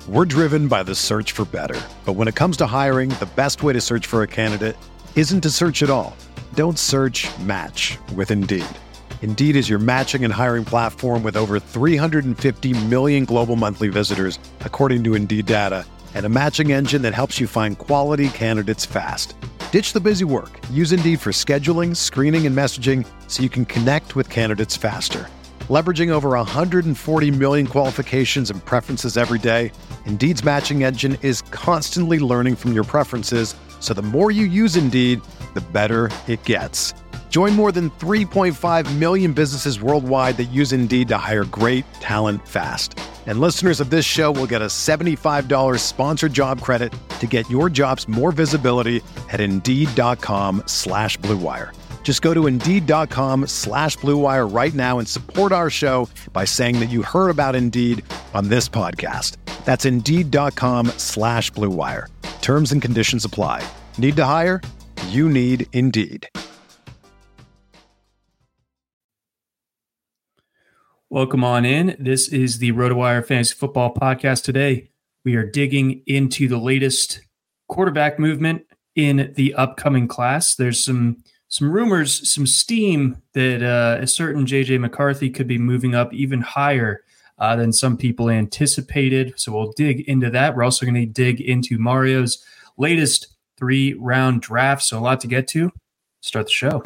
We're driven by the search for better. But when it comes to hiring, the best way to search for a candidate isn't to search at all. Don't search, match with Indeed. Indeed is your matching and hiring platform with over 350 million global monthly visitors, according to Indeed data, and a matching engine that helps you find quality candidates fast. Ditch the busy work. Use Indeed for scheduling, screening, and messaging so you can connect with candidates faster. Leveraging over 140 million qualifications and preferences every day, Indeed's matching engine is constantly learning from your preferences, so the more you use Indeed, the better it gets. Join more than 3.5 million businesses worldwide that use Indeed to hire great talent fast. And listeners of this show will get a $75 sponsored job credit to get your jobs more visibility at Indeed.com/Blue Wire. Just go to Indeed.com/Blue Wire right now and support our show by saying that you heard about Indeed on this podcast. That's Indeed.com/Blue Wire. Terms and conditions apply. Need to hire? You need Indeed. Welcome on in. This is the RotoWire Fantasy Football Podcast. Today, we are digging into the latest quarterback movement in the upcoming class. There's some rumors, some steam that a certain J.J. McCarthy could be moving up even higher than some people anticipated. So we'll dig into that. We're also going to dig into Mario's latest 3-round draft. So a lot to get to. Start the show.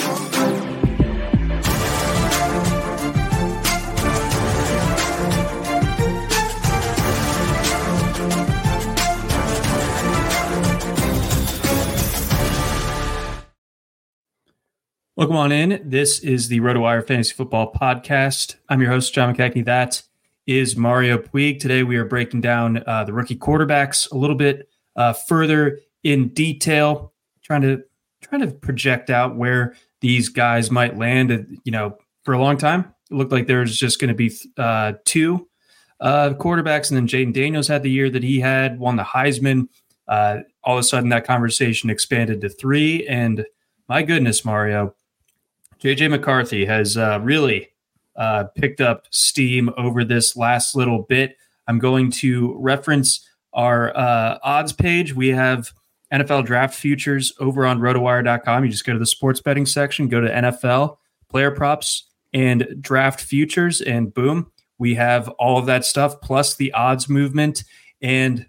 Welcome on in. This is the RotoWire Fantasy Football Podcast. I'm your host, John McKechnie. That is Mario Puig. Today we are breaking down the rookie quarterbacks a little bit further in detail, trying to project out where these guys might land. For a long time, it looked like there was just going to be two quarterbacks, and then Jayden Daniels had the year that he had, won the Heisman. All of a sudden, that conversation expanded to 3, and my goodness, Mario, J.J. McCarthy has really picked up steam over this last little bit. I'm going to reference our odds page. We have NFL draft futures over on rotowire.com. You just go to the sports betting section, go to NFL, player props, and draft futures, and boom, we have all of that stuff, plus the odds movement. And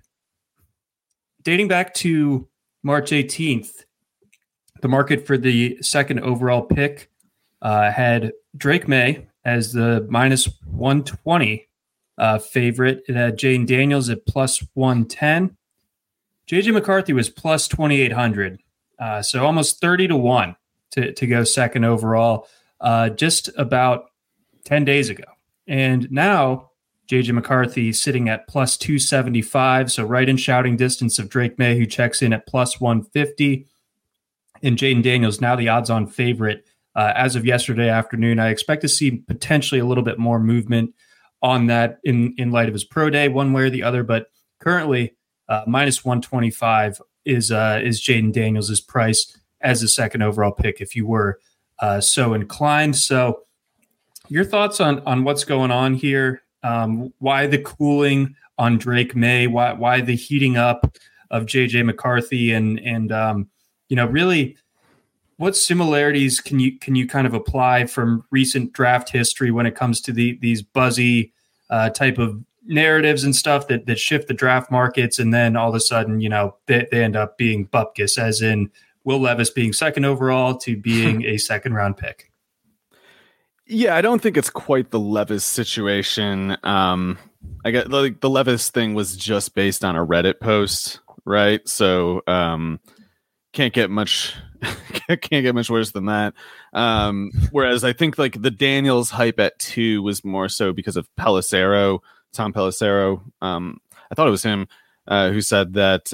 dating back to March 18th, the market for the second overall pick had Drake May as the minus 120 favorite. It had Jayden Daniels at plus 110. J.J. McCarthy was plus 2,800. So almost 30 to 1 to go second overall just about 10 days ago. And now J.J. McCarthy sitting at plus 275. So right in shouting distance of Drake May, who checks in at plus 150. And Jayden Daniels, now the odds-on favorite as of yesterday afternoon. I expect to see potentially a little bit more movement on that in light of his pro day, one way or the other. But currently, minus 125 is Jayden Daniels' price as a second overall pick, if you were so inclined. So your thoughts on what's going on here? Why the cooling on Drake May? Why the heating up of J.J. McCarthy? And really, what similarities can you kind of apply from recent draft history when it comes to these buzzy type of narratives and stuff that shift the draft markets, and then all of a sudden, they end up being bupkis, as in Will Levis being second overall to being a second round pick? Yeah, I don't think it's quite the Levis situation. I get the Levis thing was just based on a Reddit post, right? So can't get much worse than that. Whereas I think like the Daniels hype at 2 was more so because of Pelissero, Tom Pelissero. I thought it was him who said that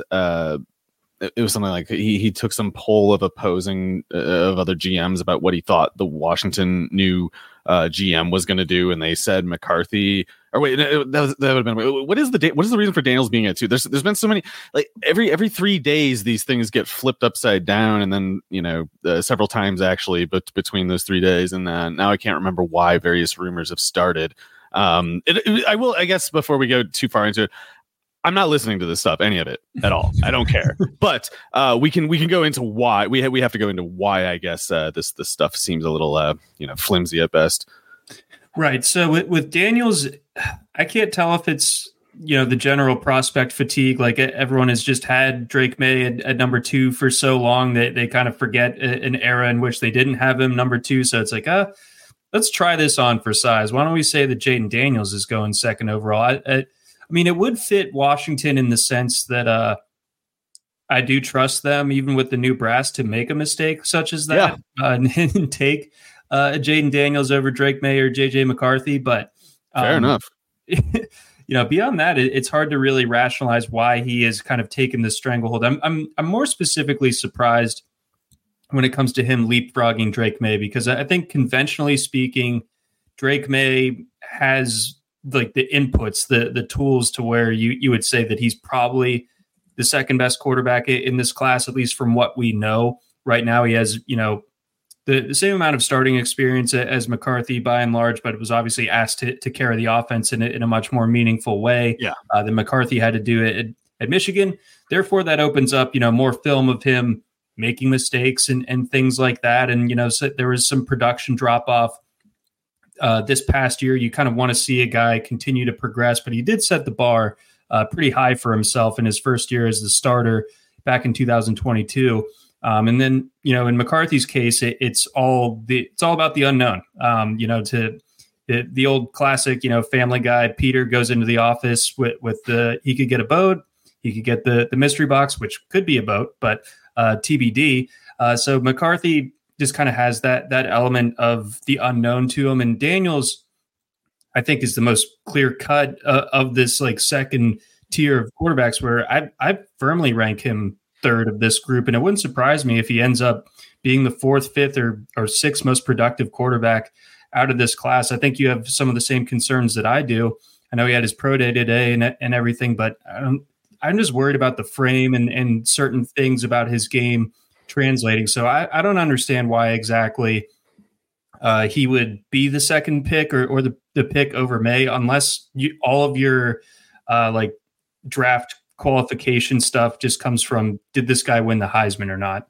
it was something like he took some poll of opposing of other GMs about what he thought the Washington new GM was going to do, and they said McCarthy. Or wait, that would have been. What is the reason for Daniels being at 2? There's been so many, like every 3 days these things get flipped upside down, and then several times actually, but between those 3 days, and now I can't remember why various rumors have started. I guess before we go too far into it, I'm not listening to this stuff, any of it at all. I don't care. But we can go into why we have to go into why I guess this stuff seems a little flimsy at best. Right. So with Daniels, I can't tell if it's the general prospect fatigue. Like everyone has just had Drake May at number 2 for so long that they kind of forget an era in which they didn't have him number 2. So it's like, let's try this on for size. Why don't we say that Jaden Daniels is going second overall? I mean, it would fit Washington in the sense that I do trust them, even with the new brass, to make a mistake such as that and take Jaden Daniels over Drake May or JJ McCarthy. But fair enough. Beyond that, it's hard to really rationalize why he has kind of taken this stranglehold. I'm more specifically surprised when it comes to him leapfrogging Drake May, because I think conventionally speaking, Drake May has like the inputs, the tools to where you would say that he's probably the second best quarterback in this class, at least from what we know right now. He has, the same amount of starting experience as McCarthy by and large, but it was obviously asked to carry the offense in a much more meaningful way than McCarthy had to do it at Michigan. Therefore, that opens up, more film of him making mistakes and things like that. And, so there was some production drop off this past year. You kind of want to see a guy continue to progress, but he did set the bar pretty high for himself in his first year as the starter back in 2022. And then, in McCarthy's case, it's all about the unknown. To the old classic, Family Guy, Peter goes into the office with he could get a boat, he could get the mystery box, which could be a boat, but TBD. So McCarthy just kind of has that element of the unknown to him. And Daniels, I think, is the most clear cut of this like second tier of quarterbacks, where I firmly rank him third of this group. And it wouldn't surprise me if he ends up being the 4th, 5th, or 6th most productive quarterback out of this class. I think you have some of the same concerns that I do. I know he had his pro day today and everything, but I'm just worried about the frame and certain things about his game translating. So I don't understand why exactly he would be the second pick or the pick over May, unless all of your like draft qualification stuff just comes from, did this guy win the Heisman or not?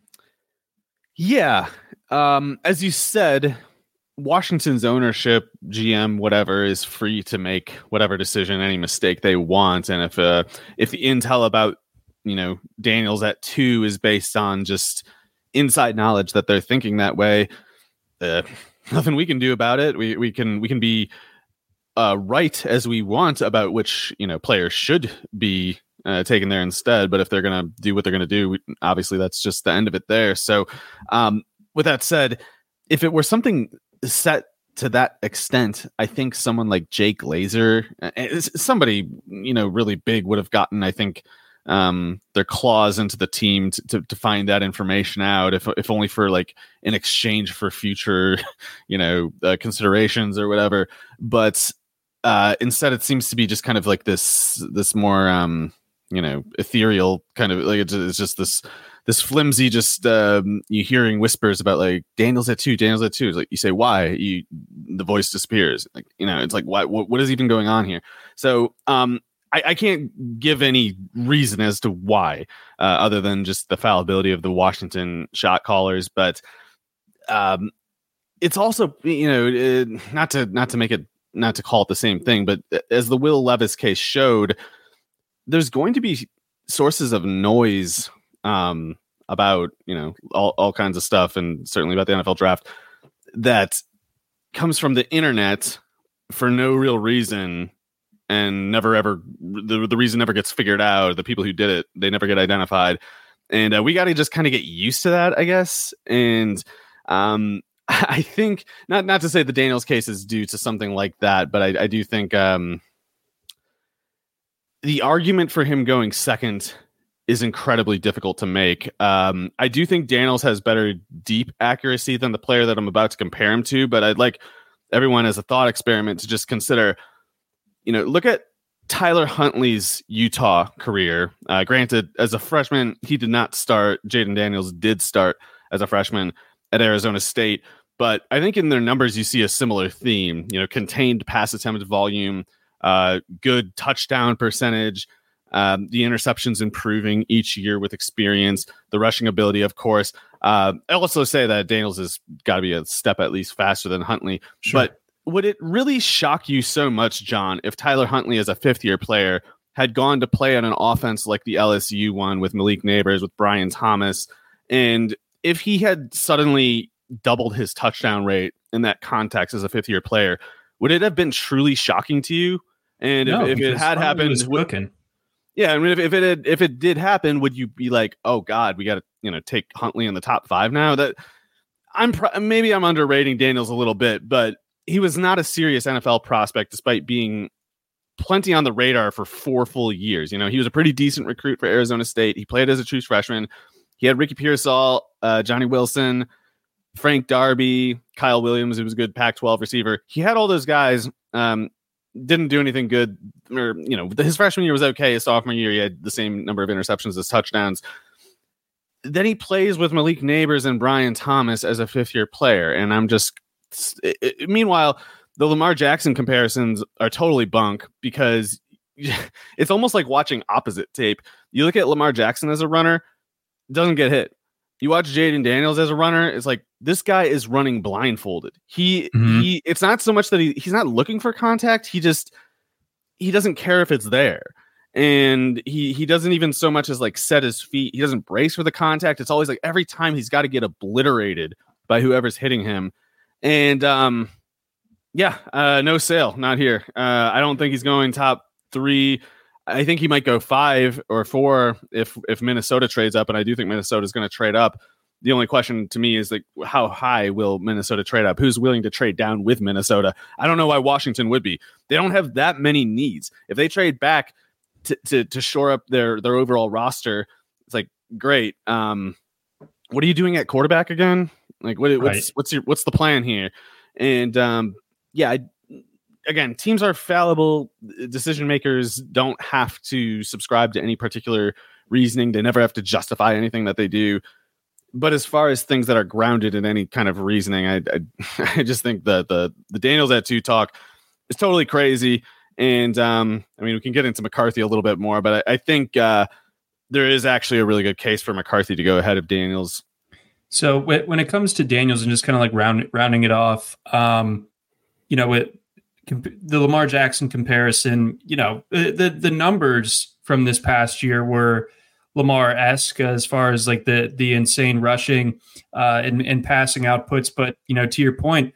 Yeah. As you said, Washington's ownership, GM, whatever, is free to make whatever decision, any mistake they want. And if the intel about, Daniels at 2 is based on just inside knowledge that they're thinking that way, nothing we can do about it. We can be right as we want about which players should be taken there instead. But if they're going to do what they're going to do, obviously that's just the end of it there. So with that said, if it were something set to that extent, I think someone like Jake Glazer, somebody really big, would have gotten, I think, their claws into the team to find that information out, if only for like in exchange for future considerations or whatever. But instead it seems to be just kind of like this more ethereal kind of, like it's just this flimsy, just you hearing whispers about like Daniels at 2. It's like, you say why, the voice disappears. Like, it's like, what is even going on here? So I can't give any reason as to why, other than just the fallibility of the Washington shot callers. But it's also, not to call it the same thing, but as the Will Levis case showed, there's going to be sources of noise about, all kinds of stuff, and certainly about the NFL draft, that comes from the internet for no real reason. And never ever, the reason never gets figured out. The people who did it, they never get identified. And we got to just kind of get used to that, I guess. And I think, not to say the Daniels case is due to something like that, but I do think the argument for him going second is incredibly difficult to make. I do think Daniels has better deep accuracy than the player that I'm about to compare him to, but I'd like everyone as a thought experiment to just consider, look at Tyler Huntley's Utah career. Granted, as a freshman, he did not start. Jaden Daniels did start as a freshman at Arizona State. But I think in their numbers, you see a similar theme. Contained pass attempt volume, good touchdown percentage, The interceptions improving each year with experience, the rushing ability, of course. I also say that Daniels has got to be a step at least faster than Huntley. Sure. But would it really shock you so much, John, if Tyler Huntley as a fifth-year player had gone to play on an offense like the LSU one with Malik Neighbors, with Brian Thomas, and if he had suddenly doubled his touchdown rate in that context as a fifth-year player, would it have been truly shocking to you? And No, if it had happened, yeah, I mean, if it did happen, would you be like, oh God, we got to take Huntley in the top 5 now? That maybe I'm underrating Daniels a little bit, but he was not a serious NFL prospect, despite being plenty on the radar for 4 full years. He was a pretty decent recruit for Arizona State. He played as a true freshman. He had Ricky Pearsall, Johnny Wilson, Frank Darby, Kyle Williams, who was a good Pac-12 receiver. He had all those guys. Didn't do anything good, or his freshman year was okay. His sophomore year, he had the same number of interceptions as touchdowns. Then he plays with Malik Neighbors and Brian Thomas as a fifth-year player, and I'm just. Meanwhile, the Lamar Jackson comparisons are totally bunk because it's almost like watching opposite tape. You look at Lamar Jackson as a runner, doesn't get hit. You watch Jaden Daniels as a runner, it's like this guy is running blindfolded. He it's not so much that he's not looking for contact, he doesn't care if it's there. And he doesn't even so much as like set his feet. He doesn't brace for the contact. It's always like every time he's got to get obliterated by whoever's hitting him. And no sale, not here. I don't think he's going top 3. I think he might go 5 or 4 if Minnesota trades up, and I do think Minnesota is going to trade up. The only question to me is like, how high will Minnesota trade up? Who's willing to trade down with Minnesota? I don't know why Washington would be. They don't have that many needs. If they trade back to shore up their overall roster, it's like great. What are you doing at quarterback again? Like what's the plan here? And again, teams are fallible. Decision makers don't have to subscribe to any particular reasoning. They never have to justify anything that they do. But as far as things that are grounded in any kind of reasoning, I just think that the Daniels at 2 talk is totally crazy. And we can get into McCarthy a little bit more, but I think there is actually a really good case for McCarthy to go ahead of Daniels. So when it comes to Daniels and just kind of like rounding it off, with the Lamar Jackson comparison, the numbers from this past year were Lamar-esque as far as like the insane rushing and passing outputs. But, to your point,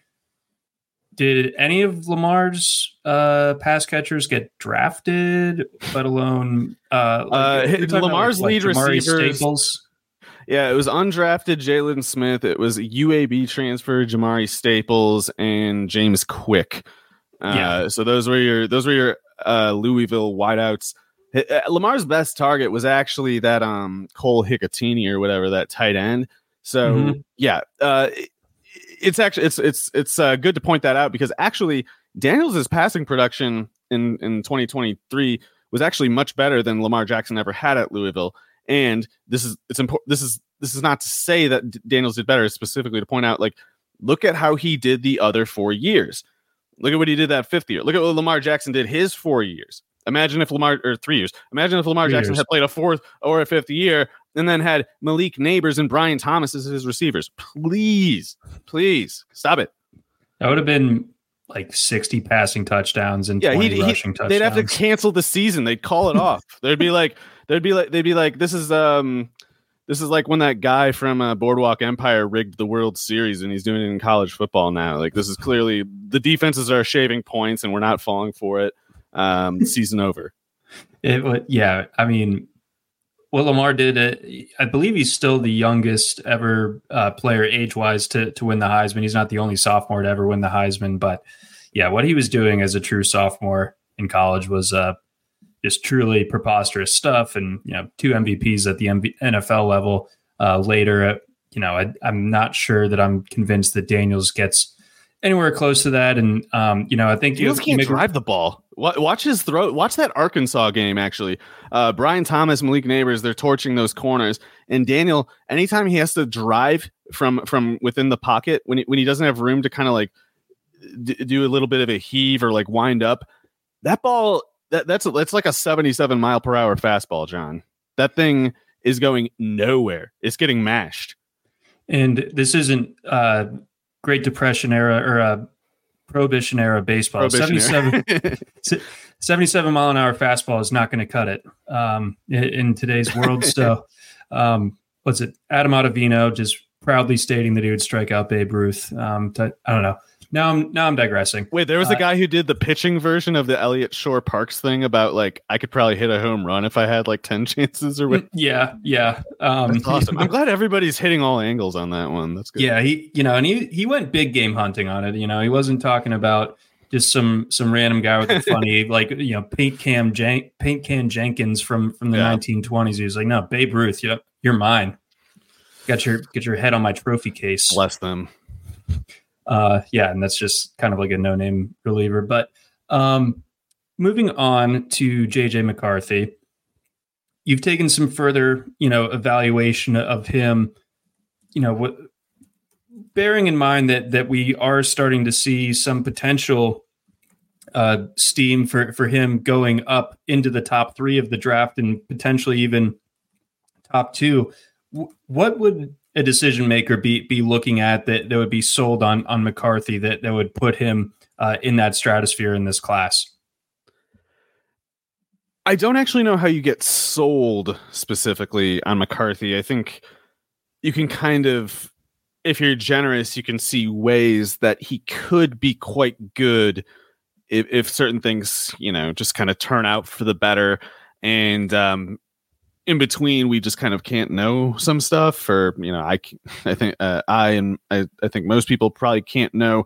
did any of Lamar's pass catchers get drafted, let alone Lamar's lead receivers? Staples? Yeah, it was undrafted Jalen Smith. It was UAB transfer Jamari Staples and James Quick. So those were your Louisville wideouts. Lamar's best target was actually that Cole Hicatini or whatever, that tight end. So it's actually it's good to point that out, because actually Daniels' passing production in 2023 was actually much better than Lamar Jackson ever had at Louisville. And this is important. This is not to say that Daniels did better, specifically to point out, like, look at how he did the other 4 years. Look at what he did that 5th year. Look at what Lamar Jackson did his 4 years. Imagine if 3 years. Imagine if Lamar Jackson had played a 4th or a 5th year and then had Malik Neighbors and Brian Thomas as his receivers. Please stop it. That would have been like 60 passing touchdowns and 20 rushing touchdowns. They'd have to cancel the season. They'd call it off. They'd be like, this is like when that guy from Boardwalk Empire rigged the World Series and he's doing it in college football now. Like, this is clearly the defenses are shaving points and we're not falling for it. Season over. What Lamar did, I believe he's still the youngest ever player age-wise to win the Heisman. He's not the only sophomore to ever win the Heisman, but what he was doing as a true sophomore in college was just truly preposterous stuff. And 2 MVPs at the NFL level later. I'm not sure that I'm convinced that Daniels gets anywhere close to that. And I think Daniels can't drive the ball. Watch his throw. Watch that Arkansas game. Actually, Brian Thomas, Malik Neighbors, they're torching those corners. And Daniel, anytime he has to drive from within the pocket, when he doesn't have room to kind of like do a little bit of a heave or like wind up, that ball that's like a 77 mile per hour fastball, John. That thing is going nowhere. It's getting mashed. And this isn't Great Depression era or Prohibition era baseball. 77 mile an hour fastball is not going to cut it in today's world. So what's it? Adam Ottavino just proudly stating that he would strike out Babe Ruth. I don't know. Now I'm digressing. Wait, there was a guy who did the pitching version of the Elliott Shore Parks thing about like I could probably hit a home run if I had like 10 chances or what. Yeah. That's awesome. I'm glad everybody's hitting all angles on that one. That's good. Yeah, he went big game hunting on it. He wasn't talking about just some random guy with a funny like paint can Jenkins from the 1920s. He was like, no, Babe Ruth, you're mine. Get your head on my trophy case. Bless them. And that's just kind of like a no-name reliever. But moving on to JJ McCarthy, you've taken some further, evaluation of him, bearing in mind that we are starting to see some potential steam for him going up into the top 3 of the draft and potentially even top 2. What would a decision maker be looking at that would be sold on McCarthy that would put him in that stratosphere in this class? I don't actually know how you get sold specifically on McCarthy. I think you can kind of, if you're generous, you can see ways that he could be quite good if certain things, just kind of turn out for the better. And in between, we just kind of can't know some stuff, or I think I think most people probably can't know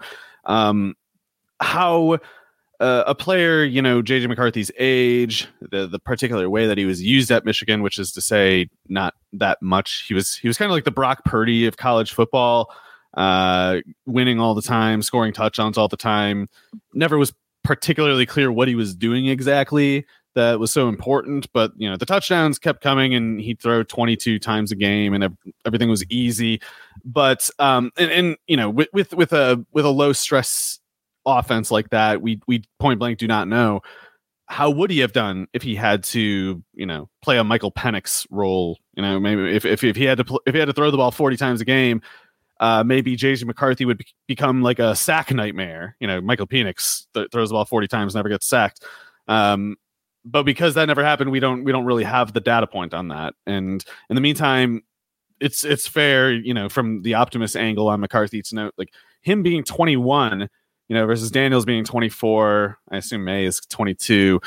how a player, JJ McCarthy's age, the particular way that he was used at Michigan, which is to say, not that much. He was kind of like the Brock Purdy of college football, winning all the time, scoring touchdowns all the time. Never was particularly clear what he was doing exactly that was so important, but the touchdowns kept coming and he'd throw 22 times a game and everything was easy. But with a low stress offense like that, we point blank do not know how would he have done if he had to play a Michael Penix role. Maybe if he had to throw the ball 40 times a game, maybe JJ McCarthy would become like a sack nightmare. Michael Penix throws the ball 40 times, never gets sacked. But because that never happened, we don't really have the data point on that. And in the meantime, it's fair, from the optimist angle on McCarthy to note like him being 21, versus Daniels being 24. I assume May is 22.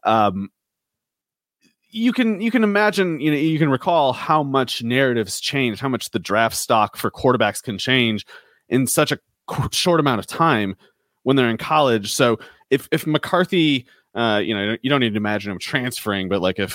You can imagine, you can recall how much narratives change, how much the draft stock for quarterbacks can change in such a short amount of time when they're in college. So if McCarthy, you don't need to imagine him transferring, but like if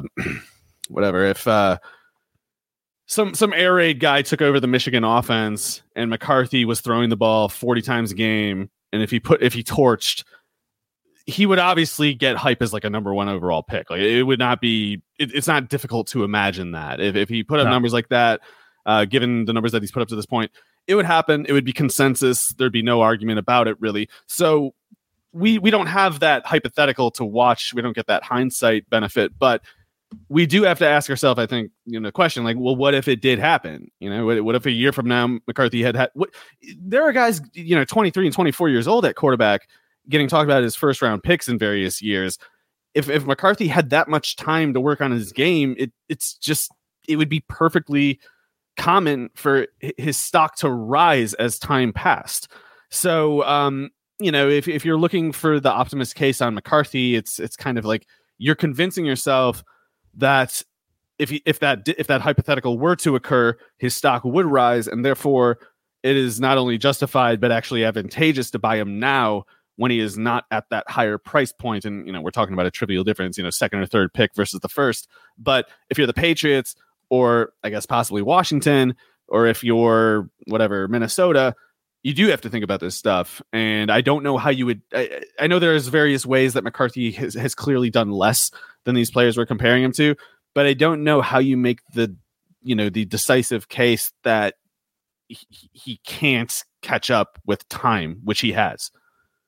some air raid guy took over the Michigan offense and McCarthy was throwing the ball 40 times a game, and if he torched, he would obviously get hype as like a number 1 overall pick. Like it would not be, it's not difficult to imagine that if he put up numbers like that, given the numbers that he's put up to this point, it would happen. It would be consensus. There'd be no argument about it really. So we don't have that hypothetical to watch. We don't get that hindsight benefit, but we do have to ask ourselves, I think, the question like, well, what if it did happen? What if a year from now McCarthy had what? There are guys, 23 and 24 years old at quarterback getting talked about as first round picks in various years. If McCarthy had that much time to work on his game, it would be perfectly common for his stock to rise as time passed. So, if you're looking for the optimist case on McCarthy, it's kind of like you're convincing yourself that if that hypothetical were to occur, his stock would rise, and therefore it is not only justified but actually advantageous to buy him now when he is not at that higher price point. And we're talking about a trivial difference, second or third pick versus the first. But if you're the Patriots, or I guess possibly Washington, or if you're Minnesota, you do have to think about this stuff. And I don't know how you would. I know there's various ways that McCarthy has clearly done less than these players we're comparing him to, but I don't know how you make the decisive case that he can't catch up with time, which he has.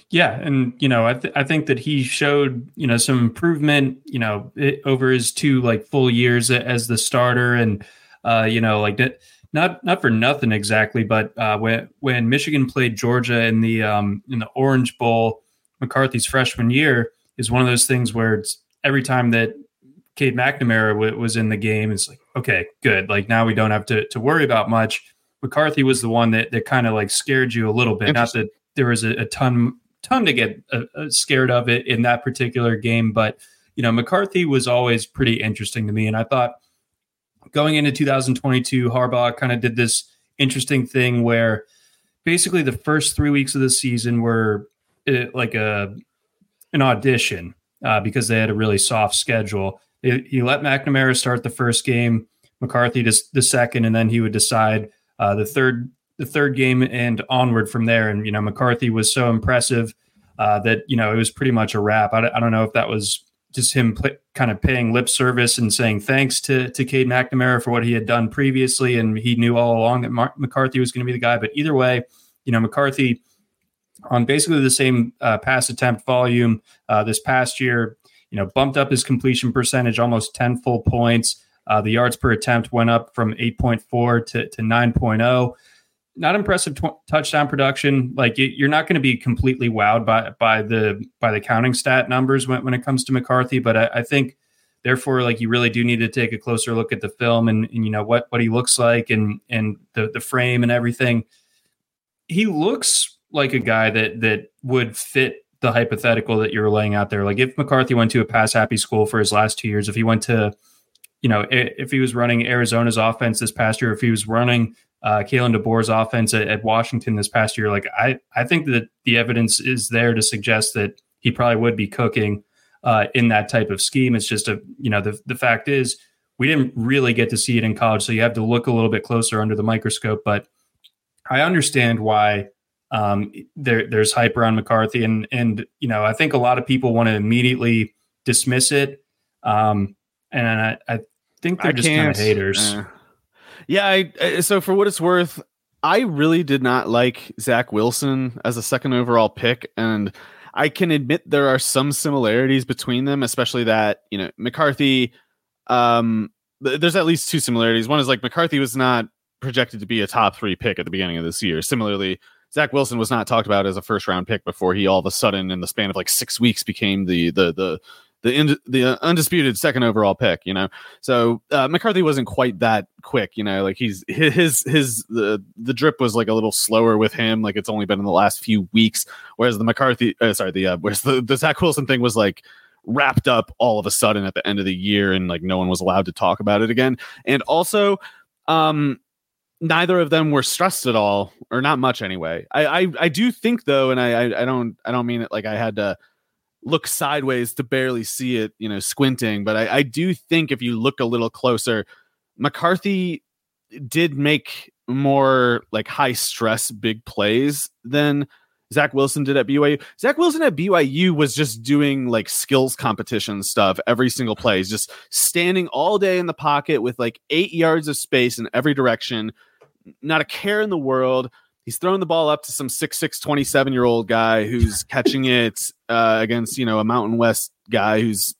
Yeah, and I think that he showed some improvement over his two like full years as the starter, and like that. Not for nothing exactly, but when Michigan played Georgia in the Orange Bowl, McCarthy's freshman year is one of those things where it's every time that Cade McNamara was in the game, it's like, okay, good. Like now we don't have to worry about much. McCarthy was the one that kind of like scared you a little bit. Not that there was a ton to get scared of it in that particular game, but McCarthy was always pretty interesting to me, and I thought going into 2022, Harbaugh kind of did this interesting thing where basically the first 3 weeks of the season were like an audition because they had a really soft schedule. He let McNamara start the first game, McCarthy the second, and then he would decide the third game and onward from there. And McCarthy was so impressive that it was pretty much a wrap. I don't know if that was just him kind of paying lip service and saying thanks to Cade McNamara for what he had done previously, and he knew all along that McCarthy was going to be the guy. But either way, McCarthy on basically the same pass attempt volume this past year, bumped up his completion percentage almost 10 full points. The yards per attempt went up from 8.4 to 9.0. Not impressive touchdown production. Like you're not going to be completely wowed by the counting stat numbers when it comes to McCarthy, but I think therefore like you really do need to take a closer look at the film and what he looks like and the frame and everything. He looks like a guy that would fit the hypothetical that you're laying out there. Like if McCarthy went to a pass happy school for his last 2 years, if he went to if he was running Arizona's offense this past year, if he was running Kalen DeBoer's offense at Washington this past year, like I think that the evidence is there to suggest that he probably would be cooking in that type of scheme. It's just the fact is we didn't really get to see it in college, so you have to look a little bit closer under the microscope. But I understand why there's hype around McCarthy, and I think a lot of people want to immediately dismiss it, and I think they're just kind of haters. Yeah, so for what it's worth, I really did not like Zach Wilson as a second overall pick, and I can admit there are some similarities between them, especially that, McCarthy, there's at least two similarities. One is like McCarthy was not projected to be a top 3 pick at the beginning of this year. Similarly, Zach Wilson was not talked about as a first round pick before he all of a sudden in the span of like 6 weeks became the undisputed second overall pick, So McCarthy wasn't quite that quick, like the drip was like a little slower with him. Like it's only been in the last few weeks, whereas the Zach Wilson thing was like wrapped up all of a sudden at the end of the year, and like no one was allowed to talk about it again. And also, neither of them were stressed at all, or not much anyway. I do think though, and I don't mean it like I had to look sideways to barely see it, squinting. But I do think if you look a little closer, McCarthy did make more like high stress big plays than Zach Wilson did at BYU. Zach Wilson at BYU was just doing like skills competition stuff every single play. He's just standing all day in the pocket with like 8 yards of space in every direction, not a care in the world. He's throwing the ball up to some 6'6", 27-year-old guy who's catching it against, a Mountain West guy who's,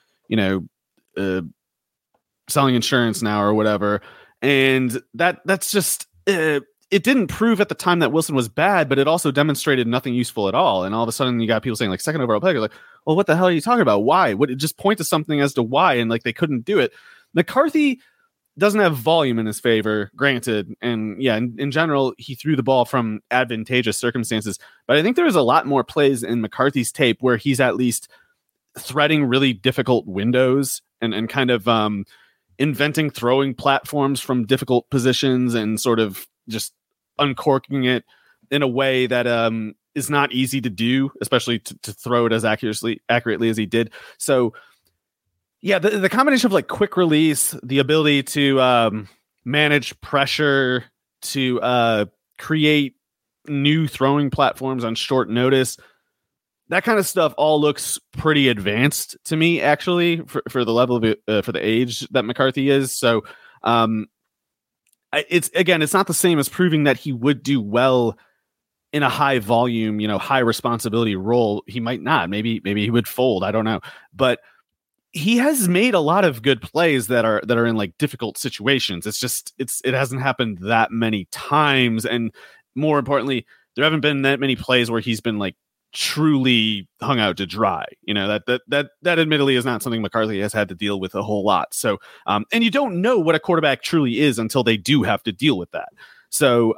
selling insurance now or whatever. And that's just it didn't prove at the time that Wilson was bad, but it also demonstrated nothing useful at all. And all of a sudden you got people saying like second overall pick. Like, well, what the hell are you talking about? Why? Just point to something as to why. And like they couldn't do it. McCarthy doesn't have volume in his favor, granted. And yeah, in general, he threw the ball from advantageous circumstances. But I think there was a lot more plays in McCarthy's tape where he's at least threading really difficult windows and kind of inventing throwing platforms from difficult positions and sort of just uncorking it in a way that is not easy to do, especially to throw it as accurately as he did. So yeah, the combination of like quick release, the ability to manage pressure, to create new throwing platforms on short notice, that kind of stuff all looks pretty advanced to me, actually, for the level of it, for the age that McCarthy is. So it's not the same as proving that he would do well in a high volume, high responsibility role, he might not. Maybe he would fold. I don't know. But he has made a lot of good plays that are in like difficult situations. It hasn't happened that many times. And more importantly, there haven't been that many plays where he's been like truly hung out to dry. That admittedly is not something McCarthy has had to deal with a whole lot. So, and you don't know what a quarterback truly is until they do have to deal with that. So,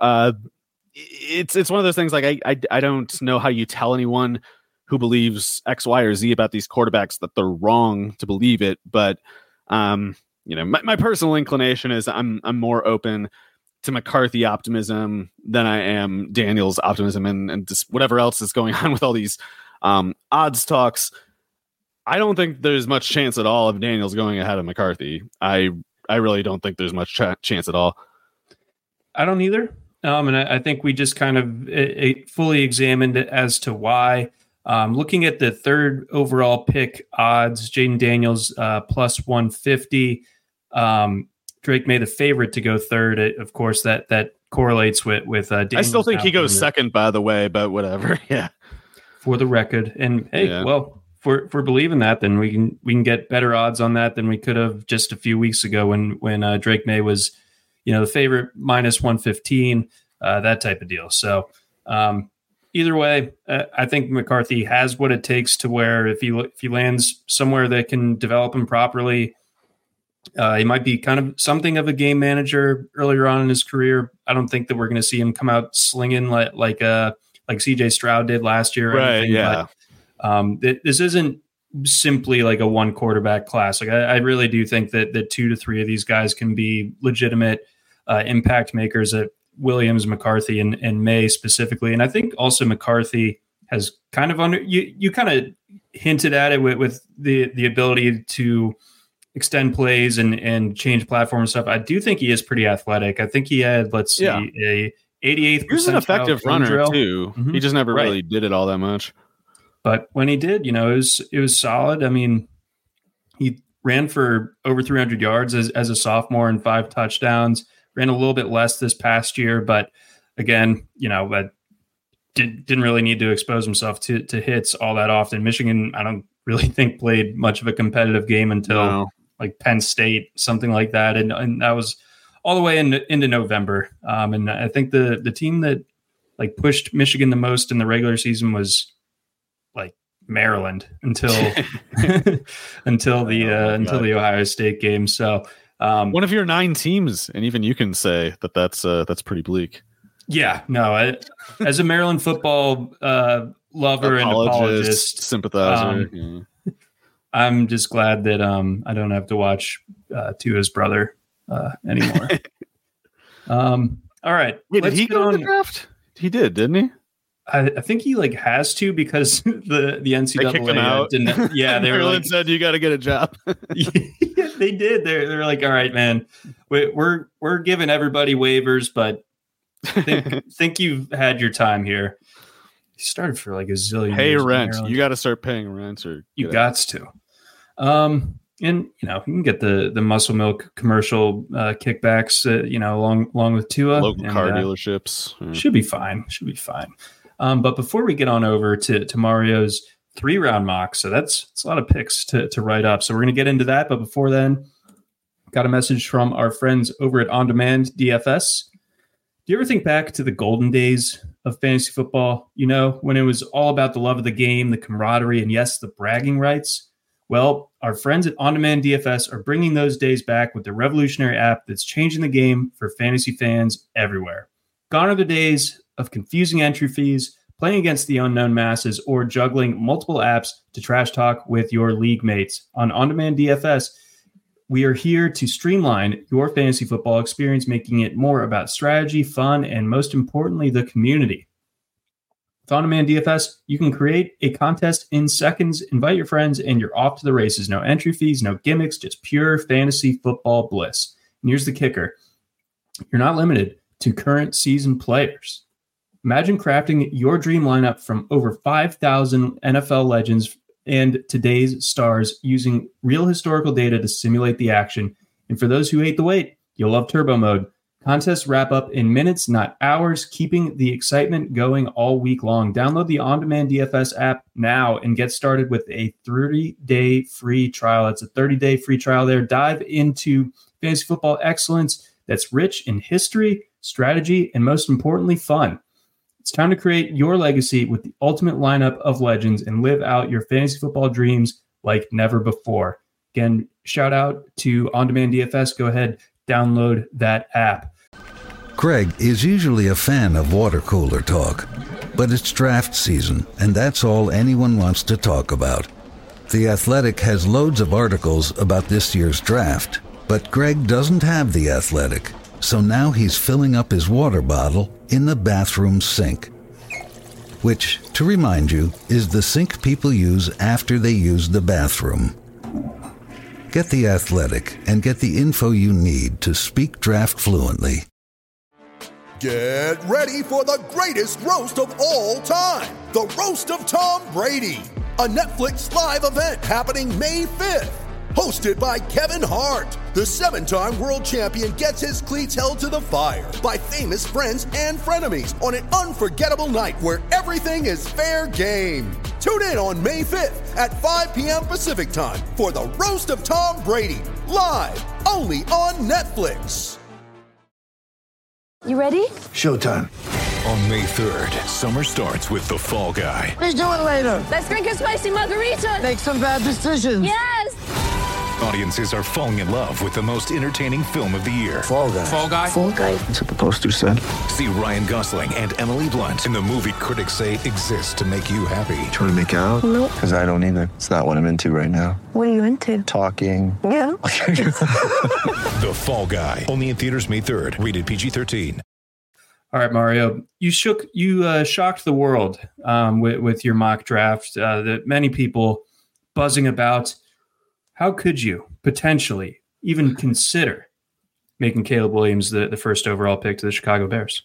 it's one of those things. Like I don't know how you tell anyone who believes X, Y, or Z about these quarterbacks that they're wrong to believe it. But, my personal inclination is I'm more open to McCarthy optimism than I am Daniels optimism and just whatever else is going on with all these odds talks. I don't think there's much chance at all of Daniels going ahead of McCarthy. I really don't think there's much chance at all. I don't either. And I think we just kind of fully examined it as to why. Looking at the third overall pick odds, Jayden Daniels plus 150. Drake May the favorite to go third. Of course, that correlates with Daniels. I still think he goes second, by the way, but whatever. Yeah. For the record, and hey, yeah. Well, if we're believing that, then we can get better odds on that than we could have just a few weeks ago when Drake May was, the favorite minus 115, that type of deal. So. Either way, I think McCarthy has what it takes to where if he lands somewhere that can develop him properly, he might be kind of something of a game manager earlier on in his career. I don't think that we're going to see him come out slinging like CJ Stroud did last year. Right. Anything, yeah. But, this isn't simply like a one quarterback class. Like I really do think that 2 to 3 of these guys can be legitimate impact makers at Williams, McCarthy, and May specifically. And I think also McCarthy has kind of you kind of hinted at it with the ability to extend plays and change platform and stuff. I do think he is pretty athletic. I think he had, a 88th. He's an effective runner drill. Too. Mm-hmm. He just never really did it all that much. But when he did, it was solid. I mean, he ran for over 300 yards as a sophomore and 5 touchdowns. Ran a little bit less this past year, but again, didn't really need to expose himself to hits all that often. Michigan, I don't really think played much of a competitive game until like Penn State, something like that, and that was all the way into November. And I think the team that like pushed Michigan the most in the regular season was like Maryland until until the Ohio State game. So. One of your 9 teams, and even you can say that's pretty bleak. Yeah, no. As a Maryland football lover and apologist, sympathizer, I'm just glad that I don't have to watch Tua's brother anymore. All right, wait, did he go to the draft? He did, didn't he? I think he has to because the NCAA they kicked him out. Didn't. Yeah, they Maryland said you got to get a job. Yeah, they did. They're like, all right, man, we're giving everybody waivers, but think you've had your time here. He started for like a zillion. Pay years rent. You got to start paying rent, or you got to. And you can get the Muscle Milk commercial kickbacks, along with Tua. Local car dealerships should be fine. Should be fine. But before we get on over to Mario's 3-round mock, so that's a lot of picks to write up. So we're going to get into that. But before then, got a message from our friends over at On Demand DFS. Do you ever think back to the golden days of fantasy football? When it was all about the love of the game, the camaraderie, and yes, the bragging rights. Well, our friends at On Demand DFS are bringing those days back with the revolutionary app that's changing the game for fantasy fans everywhere. Gone are the days of confusing entry fees, playing against the unknown masses, or juggling multiple apps to trash talk with your league mates. On On-Demand DFS, we are here to streamline your fantasy football experience, making it more about strategy, fun, and most importantly, the community. With On-Demand DFS, you can create a contest in seconds, invite your friends, and you're off to the races. No entry fees, no gimmicks, just pure fantasy football bliss. And here's the kicker. You're not limited to current season players. Imagine crafting your dream lineup from over 5,000 NFL legends and today's stars using real historical data to simulate the action. And for those who hate the wait, you'll love Turbo Mode. Contests wrap up in minutes, not hours, keeping the excitement going all week long. Download the On-Demand DFS app now and get started with a 30-day free trial. It's a 30-day free trial there. Dive into fantasy football excellence that's rich in history, strategy, and most importantly, fun. It's time to create your legacy with the ultimate lineup of legends and live out your fantasy football dreams like never before. Again, shout out to On-Demand DFS. Go ahead, download that app. Greg is usually a fan of water cooler talk, but it's draft season, and that's all anyone wants to talk about. The Athletic has loads of articles about this year's draft, but Greg doesn't have The Athletic, so now he's filling up his water bottle in the bathroom sink, which, to remind you, is the sink people use after they use the bathroom. Get The Athletic and get the info you need to speak draft fluently. Get ready for the greatest roast of all time, the Roast of Tom Brady, a Netflix live event happening May 5th. Hosted by Kevin Hart, the 7-time world champion gets his cleats held to the fire by famous friends and frenemies on an unforgettable night where everything is fair game. Tune in on May 5th at 5 p.m. Pacific time for the Roast of Tom Brady, live only on Netflix. You ready? Showtime. On May 3rd, summer starts with The Fall Guy. Let's do it later. Let's drink a spicy margarita. Make some bad decisions. Yes! Audiences are falling in love with the most entertaining film of the year. Fall Guy. Fall Guy? Fall guy. That's what the poster said. See Ryan Gosling and Emily Blunt in the movie critics say exists to make you happy. Trying to make it out? Nope. Because I don't either. It's not what I'm into right now. What are you into? Talking. Yeah. The Fall Guy. Only in theaters May 3rd. Rated PG-13. All right, Mario, you shocked the world with your mock draft that many people buzzing about. How could you potentially even consider making Caleb Williams the first overall pick to the Chicago Bears?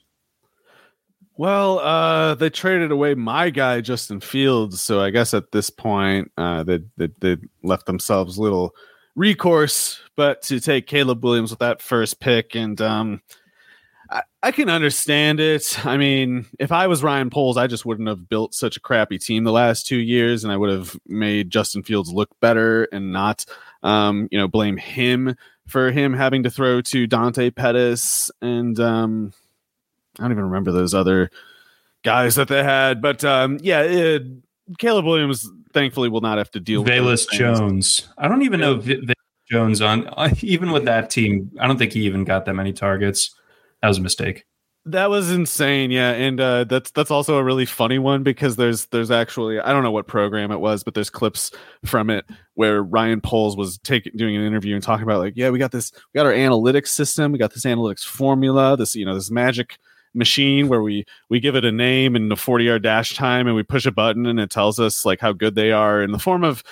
Well, they traded away my guy, Justin Fields. So I guess at this point, they left themselves little recourse but to take Caleb Williams with that first pick. And I can understand it. I mean, if I was Ryan Poles, I just wouldn't have built such a crappy team the last 2 years, and I would have made Justin Fields look better and not, blame him for him having to throw to Dante Pettis and I don't even remember those other guys that they had. But Caleb Williams thankfully will not have to deal with Velus Jones. I don't even know Velus Jones even with that team. I don't think he even got that many targets. That was a mistake. That was insane, yeah, and that's also a really funny one because there's actually, I don't know what program it was, but there's clips from it where Ryan Poles was doing an interview and talking about like, yeah, we got our analytics system, we got this analytics formula, this magic machine where we give it a name and a 40-yard dash time, and we push a button and it tells us like how good they are in the form of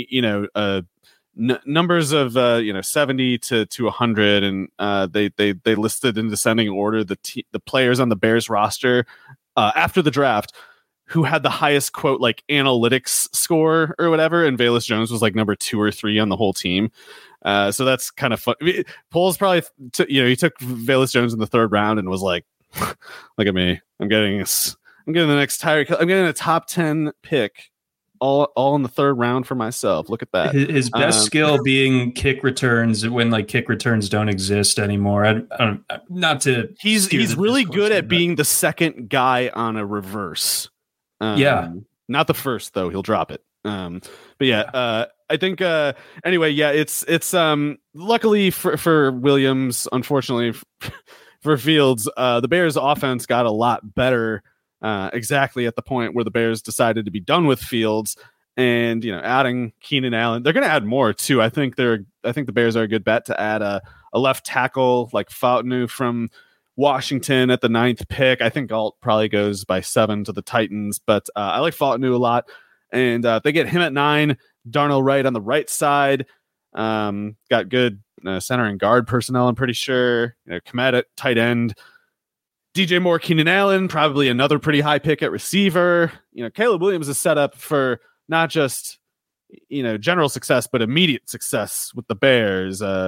numbers of 70 to 100, and they listed in descending order the players on the Bears roster after the draft who had the highest quote like analytics score or whatever, and Velus Jones was like number 2 or 3 on the whole team. So that's kind of fun. Poles probably he took Velus Jones in the 3rd round and was like, look at me, I'm getting the next Tyreek. I'm getting a top 10 pick. All in the 3rd round for myself. Look at that. His best skill being kick returns when like kick returns don't exist anymore. He's really good at being the second guy on a reverse. Not the first though. He'll drop it. I think anyway. Yeah, it's luckily for Williams. Unfortunately for Fields, the Bears' offense got a lot better. Exactly at the point where the Bears decided to be done with Fields, and adding Keenan Allen, they're going to add more too. I think the Bears are a good bet to add a left tackle like Fautanu from Washington at the 9th pick. I think Galt probably goes by 7 to the Titans, but I like Fautanu a lot, and they get him at 9. Darnell Wright on the right side, got good center and guard personnel. I'm pretty sure. Kmet at tight end. DJ Moore, Keenan Allen, probably another pretty high pick at receiver. Caleb Williams is set up for not just, general success, but immediate success with the Bears.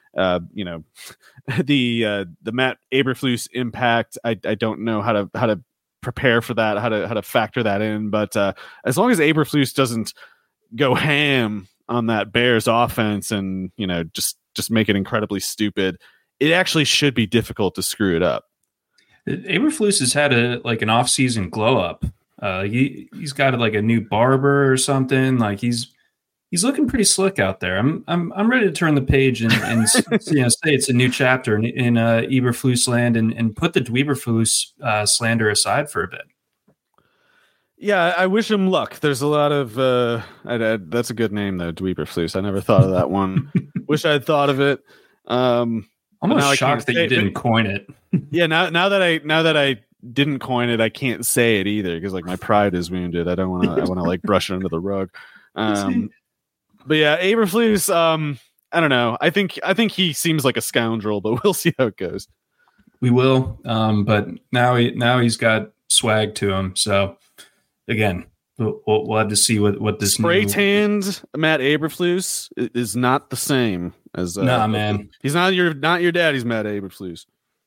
the Matt Eberflus impact. I don't know how to prepare for that, how to factor that in. But as long as Eberflus doesn't go ham on that Bears offense and just make it incredibly stupid, it actually should be difficult to screw it up. Eberflus has had an off-season glow up. He's got like a new barber or something. Like he's looking pretty slick out there. I'm ready to turn the page and say it's a new chapter in Eberflus land and put the Dweeberflus slander aside for a bit. Yeah, I wish him luck. There's a lot of that's a good name though, Dweeberflus. I never thought of that one. Wish I'd thought of it. Almost shocked that you didn't coin it. Yeah, now that I didn't coin it, I can't say it either because like my pride is wounded. I don't want to. I want to like brush it under the rug. But yeah, Eberflus. I don't know. I think he seems like a scoundrel, but we'll see how it goes. We will. But now he's got swag to him. So again, we'll have to see what this spray tanned Matt Eberflus is not the same as. Nah, man, he's not your daddy's Matt Eberflus.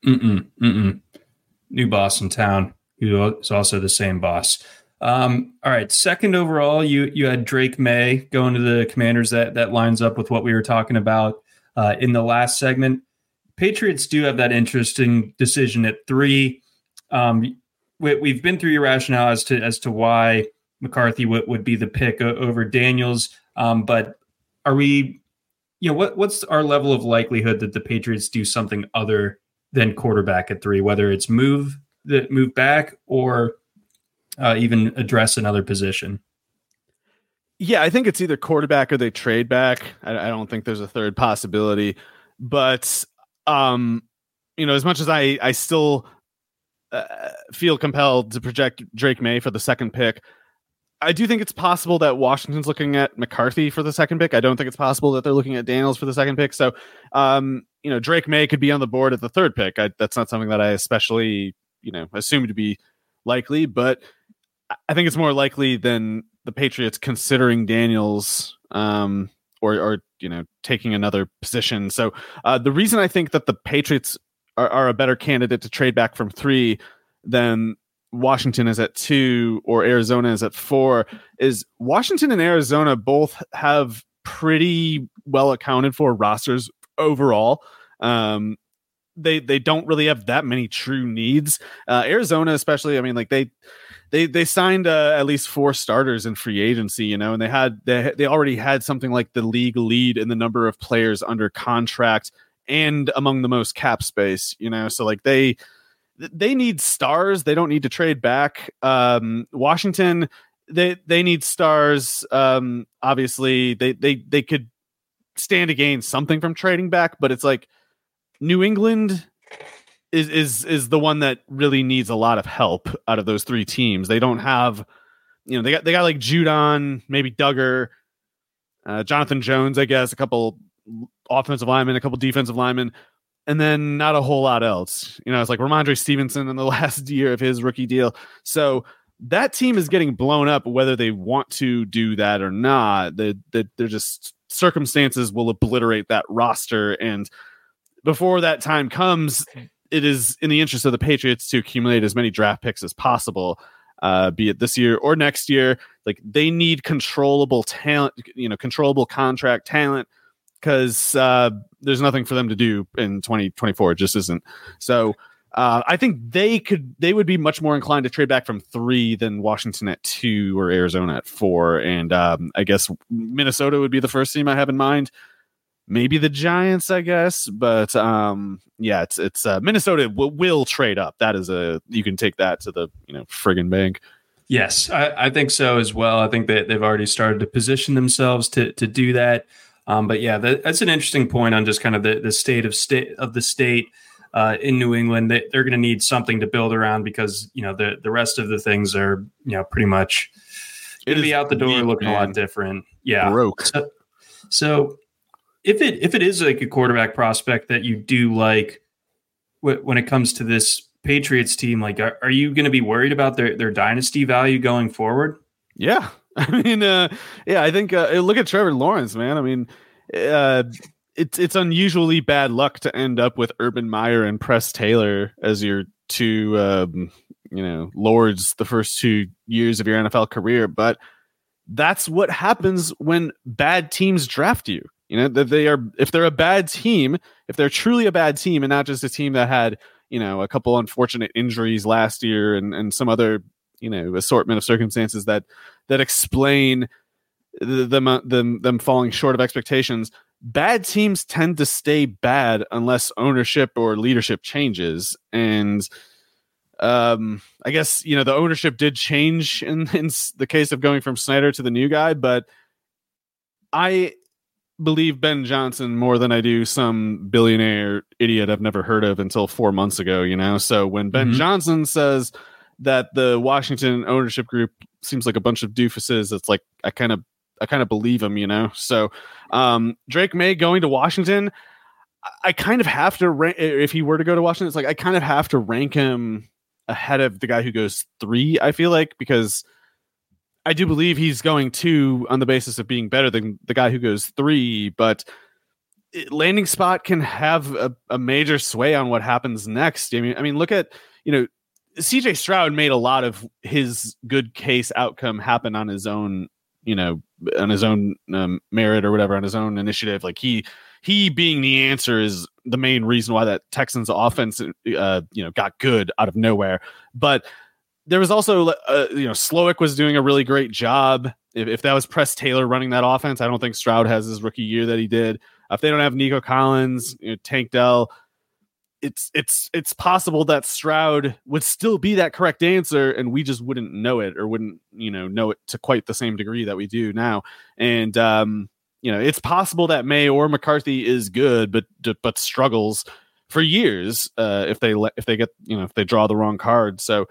New boss in town. He's also the same boss. All right, second overall, you had Drake May going to the Commanders. That lines up with what we were talking about in the last segment. Patriots do have that interesting decision at 3. We've been through your rationale as to why McCarthy would be the pick over Daniels, but are we? What's our level of likelihood that the Patriots do something other than quarterback at 3, whether it's move back or even address another position? Yeah, I think it's either quarterback or they trade back. I don't think there's a third possibility. But as much as I still feel compelled to project Drake May for the second pick, I do think it's possible that Washington's looking at McCarthy for the second pick. I don't think it's possible that they're looking at Daniels for the second pick. So, Drake May could be on the board at the third pick. That's not something that I especially, assume to be likely, but I think it's more likely than the Patriots considering Daniels or taking another position. So the reason I think that the Patriots are a better candidate to trade back from 3 than Washington is at 2 or Arizona is at 4 is Washington and Arizona both have pretty well accounted for rosters overall. They don't really have that many true needs. Arizona, especially, I mean, like they signed at least 4 starters in free agency, and they already had something like the league lead in the number of players under contract and among the most cap space, so like they need stars. They don't need to trade back. Washington, they need stars. Obviously they could stand to gain something from trading back, but it's like New England is the one that really needs a lot of help out of those 3 teams. They don't have, they got like Judon, maybe Duggar, Jonathan Jones, I guess, a couple offensive linemen, a couple defensive linemen, and then not a whole lot else. It's like Ramondre Stevenson in the last year of his rookie deal. So that team is getting blown up, whether they want to do that or not. They're just circumstances will obliterate that roster. And before that time comes, it is in the interest of the Patriots to accumulate as many draft picks as possible, be it this year or next year. Like they need controllable talent, controllable contract talent, because there's nothing for them to do in 2024. It just isn't. So I think they would be much more inclined to trade back from 3 than Washington at 2 or Arizona at 4. And I guess Minnesota would be the first team I have in mind. Maybe the Giants, I guess. But it's Minnesota will trade up. That is you can take that to the friggin' bank. Yes, I think so as well. I think that they've already started to position themselves to do that. But yeah, that's an interesting point on just kind of the state of the state in New England. They're going to need something to build around because the rest of the things are pretty much going to be out the door looking a lot different. Yeah, broke. So if it is like a quarterback prospect that you do like when it comes to this Patriots team, like are you going to be worried about their dynasty value going forward? Yeah. I mean, I think look at Trevor Lawrence, man. I mean, it's unusually bad luck to end up with Urban Meyer and Press Taylor as your two lords the first 2 years of your NFL career, but that's what happens when bad teams draft you. That if they're a bad team, if they're truly a bad team and not just a team that had, a couple unfortunate injuries last year and some other, assortment of circumstances that explain them falling short of expectations. Bad teams tend to stay bad unless ownership or leadership changes. And I guess, the ownership did change in the case of going from Snyder to the new guy, but I believe Ben Johnson more than I do some billionaire idiot I've never heard of until 4 months ago, So when Ben Johnson says that the Washington ownership group seems like a bunch of doofuses, it's like, I kind of believe him, So Drake May going to Washington, I kind of have to rank, if he were to go to Washington, it's like, I kind of have to rank him ahead of the guy who goes 3, I feel like, because I do believe he's going 2 on the basis of being better than the guy who goes 3, but landing spot can have a major sway on what happens next. I mean, look at, CJ Stroud made a lot of his good case outcome happen on his own, on his own merit or whatever, on his own initiative. Like he being the answer is the main reason why that Texans offense, got good out of nowhere. But there was also, Slowick was doing a really great job. If that was Press Taylor running that offense, I don't think Stroud has his rookie year that he did. If they don't have Nico Collins, Tank Dell, it's possible that Stroud would still be that correct answer, and we just wouldn't know it, or wouldn't know it to quite the same degree that we do now. And it's possible that May or McCarthy is good, but struggles for years if they draw the wrong card. So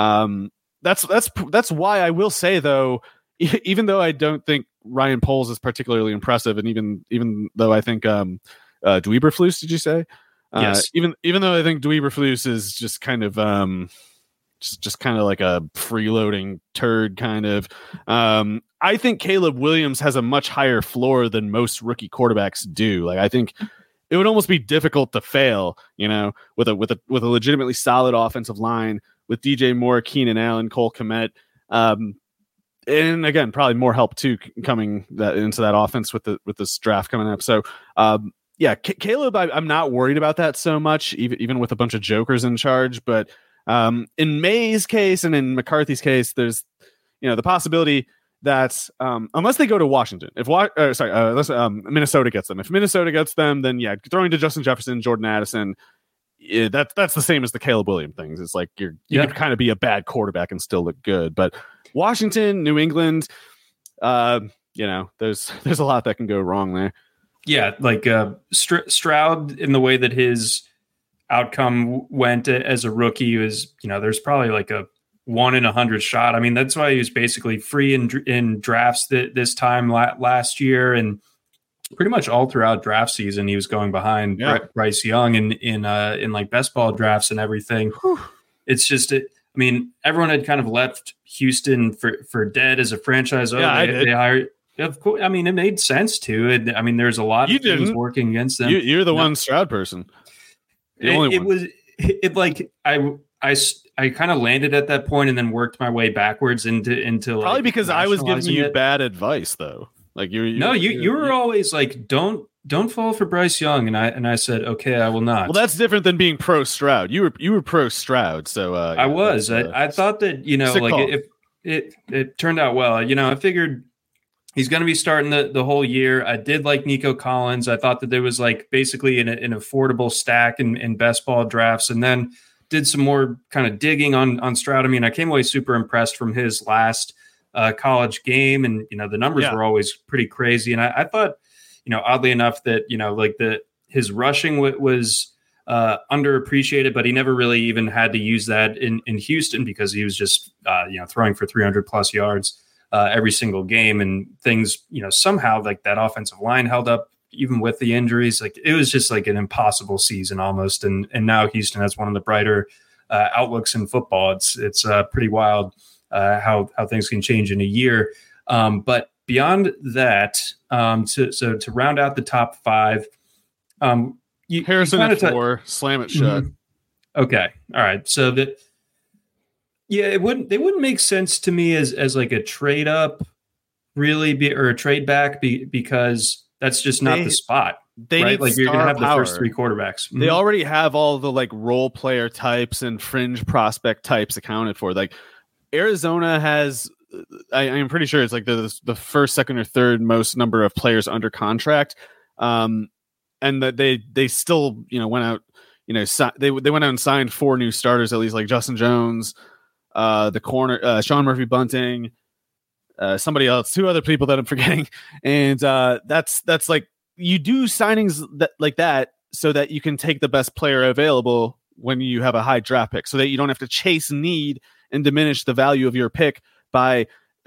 that's why I will say, though, even though I don't think Ryan Poles is particularly impressive, and even though I think Dweeberflus, did you say? Yes. Even though I think Dweeberflus is just kind of just kind of like a freeloading turd kind of. I think Caleb Williams has a much higher floor than most rookie quarterbacks do. Like, I think it would almost be difficult to fail, with a legitimately solid offensive line with DJ Moore, Keenan Allen, Cole Kmet, and again, probably more help too coming into that offense with this draft coming up. So, Caleb, I'm not worried about that so much, even with a bunch of jokers in charge. But in May's case and in McCarthy's case, there's the possibility that unless they go to Washington, unless Minnesota gets them. If Minnesota gets them, then throwing to Justin Jefferson, Jordan Addison, that's the same as the Caleb Williams things. It's like you could kind of be a bad quarterback and still look good. But Washington, New England, there's a lot that can go wrong there. Yeah, like Stroud, in the way that his outcome went as a rookie, was, there's probably like a 1 in 100 shot. I mean, that's why he was basically free in drafts this time last year, and pretty much all throughout draft season he was going behind Bryce Young in like best ball drafts and everything. Whew. It's just I mean, everyone had kind of left Houston for dead as a franchise. They hired. Of course, I mean, it made sense to. I mean, there's a lot of things working against them. You're the one Stroud person. The only one. I kind of landed at that point and then worked my way backwards into probably because I was giving you bad advice, though. Like you were always like, don't fall for Bryce Young, and I said, okay, I will not. Well, that's different than being pro Stroud. You were pro Stroud, so I was. I thought that if it turned out well. I figured he's going to be starting the whole year. I did like Nico Collins. I thought that there was like basically an affordable stack in best ball drafts, and then did some more kind of digging on Stroud. I mean, I came away super impressed from his last college game, and the numbers were always pretty crazy. And I thought, oddly enough, that his rushing was underappreciated, but he never really even had to use that in Houston because he was just throwing for 300 plus yards every single game, and things somehow like that offensive line held up even with the injuries. Like, it was just like an impossible season almost, and now Houston has one of the brighter outlooks in football. It's pretty wild how things can change in a year. But beyond that, to round out the top 5, Harrison at 4, slam it shut. Okay. All right. So that, they wouldn't make sense to me as like a trade up really or a trade back because that's just not the spot. They right? need like you're going to have power. the first 3 quarterbacks. They already have all the like role player types and fringe prospect types accounted for. Like Arizona has, I'm pretty sure it's like the first, second, or third most number of players under contract. And that they still, went out, they went out and signed 4 new starters, at least, like Justin Jones, the corner, Sean Murphy Bunting, somebody else, 2 other people that I'm forgetting. And that's like, you do signings like that so that you can take the best player available when you have a high draft pick, so that you don't have to chase need and diminish the value of your pick by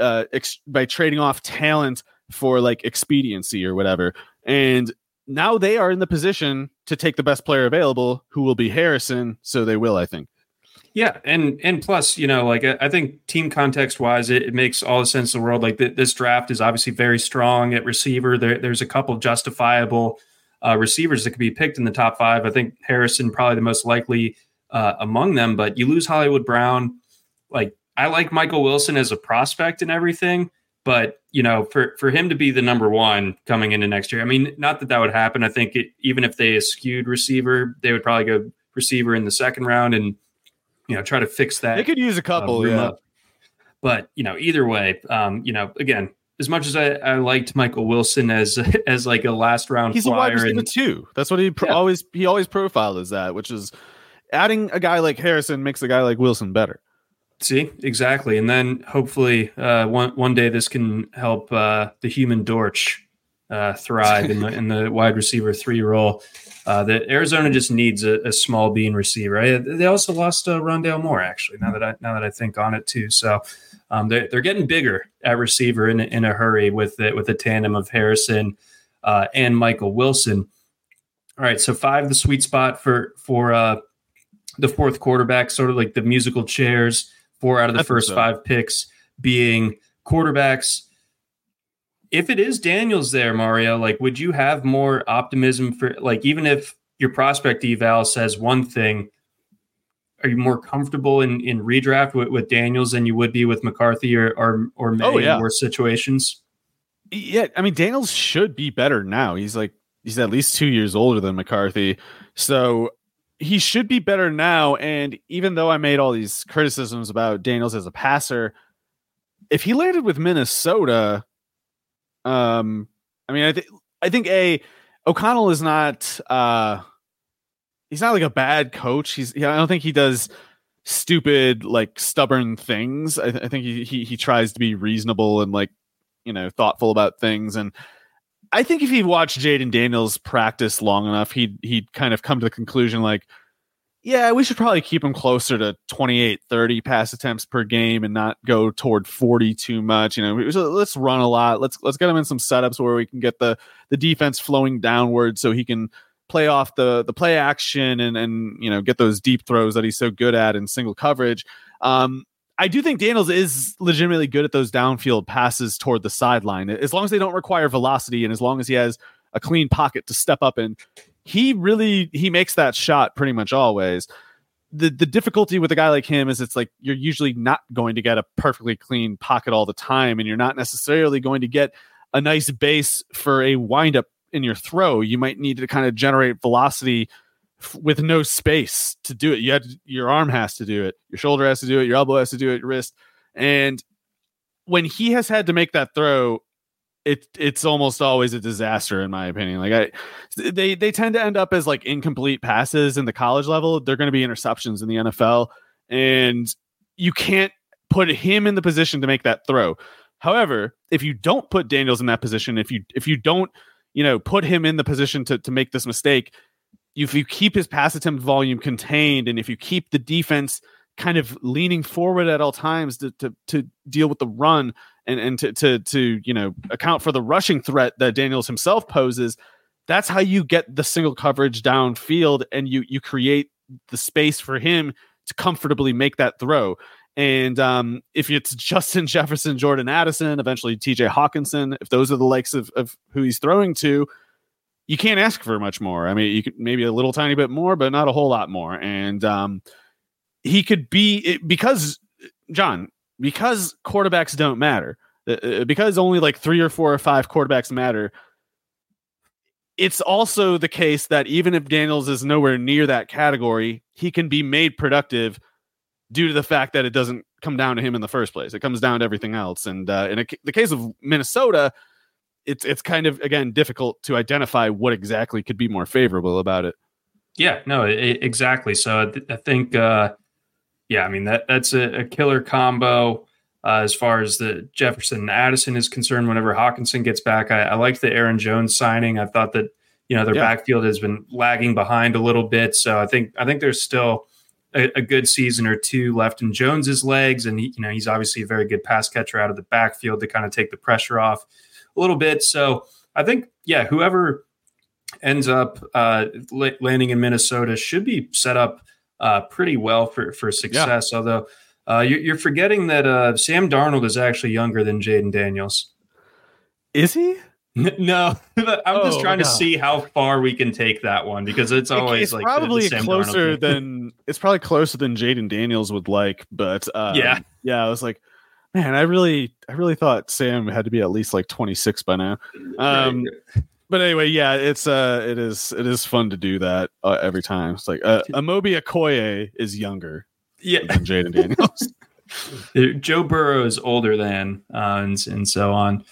trading off talent for like expediency or whatever. And now they are in the position to take the best player available, who will be Harrison. So they will, I think. Yeah. And plus, like I think team context wise, it makes all the sense in the world. Like this draft is obviously very strong at receiver. There's a couple justifiable receivers that could be picked in the top 5. I think Harrison probably the most likely among them, but you lose Hollywood Brown. Like I like Michael Wilson as a prospect and everything, but for him to be the number 1 coming into next year, I mean, not that would happen. I think even if they skewed receiver, they would probably go receiver in the second round and, try to fix that. They could use a couple, up. But, either way, again, as much as I liked Michael Wilson as like a last round he's flyer, a wide receiver too. That's what he always profiled as that, which is adding a guy like Harrison makes a guy like Wilson better. See, exactly. And then hopefully one day this can help the human Dortch thrive in the wide receiver 3 role. That Arizona just needs a small bean receiver. Right? They also lost Rondale Moore, actually. Now that I think on it too, so they're getting bigger at receiver in a hurry with a tandem of Harrison and Michael Wilson. All right, so 5, the sweet spot for the 4th quarterback, sort of like the musical chairs. 4 out of the first 5 picks being quarterbacks. If it is Daniels there, Mario, like, would you have more optimism for, like, even if your prospect eval says one thing, are you more comfortable in redraft with Daniels than you would be with McCarthy or May in more situations? Yeah, I mean, Daniels should be better now. He's at least 2 years older than McCarthy, so he should be better now. And even though I made all these criticisms about Daniels as a passer, if he landed with Minnesota, I mean, I think O'Connell is not, he's not like a bad coach. I don't think he does stupid, like stubborn things. I think he tries to be reasonable and like, thoughtful about things. And I think if he watched Jaden Daniels practice long enough, he'd kind of come to the conclusion like, yeah, we should probably keep him closer to 28, 30 pass attempts per game and not go toward 40 too much. Let's run a lot. Let's get him in some setups where we can get the defense flowing downward so he can play off the play action and get those deep throws that he's so good at in single coverage. I do think Daniels is legitimately good at those downfield passes toward the sideline, as long as they don't require velocity and as long as he has a clean pocket to step up in. He makes that shot pretty much always. The difficulty with a guy like him is it's like you're usually not going to get a perfectly clean pocket all the time, and you're not necessarily going to get a nice base for a windup in your throw. You might need to kind of generate velocity with no space to do it. Your arm has to do it. Your shoulder has to do it. Your elbow has to do it. Your wrist. And when he has had to make that throw, it's almost always a disaster, in my opinion. Like they tend to end up as like incomplete passes in the college level. They're going to be interceptions in the NFL, and you can't put him in the position to make that throw. However, if you don't put Daniels in that position, if you don't, put him in the position to make this mistake, if you keep his pass attempt volume contained, and if you keep the defense kind of leaning forward at all times to deal with the run and to account for the rushing threat that Daniels himself poses, that's how you get the single coverage downfield, and you create the space for him to comfortably make that throw. And if it's Justin Jefferson, Jordan Addison, eventually TJ Hawkinson, if those are the likes of who he's throwing to, you can't ask for much more. I mean, you could maybe a little tiny bit more, but not a whole lot more. And he could be because quarterbacks don't matter, because only like 3 or 4 or 5 quarterbacks matter. It's also the case that even if Daniels is nowhere near that category, he can be made productive due to the fact that it doesn't come down to him in the first place. It comes down to everything else. And in the case of Minnesota, it's kind of, again, difficult to identify what exactly could be more favorable about it. Yeah, no, exactly. So I think, I mean, that's a killer combo as far as the Jefferson and Addison is concerned. Whenever Hawkinson gets back, I like the Aaron Jones signing. I thought that, their backfield has been lagging behind a little bit. So I think there's still a good season or two left in Jones's legs. And he's obviously a very good pass catcher out of the backfield to kind of take the pressure off a little bit. So I think, whoever ends up landing in Minnesota should be set up pretty well for success. Yeah. Although you're forgetting that Sam Darnold is actually younger than Jaden Daniels. Is he? No, I'm just trying to see how far we can take that one, because it's always it's probably the closer than it's probably closer than Jaden Daniels would like. But I was like, man, I really thought Sam had to be at least like 26 by now. But anyway, it is fun to do that every time. It's like Amobi Okoye is younger than Jaden Daniels. Joe Burrow is older than, and so on.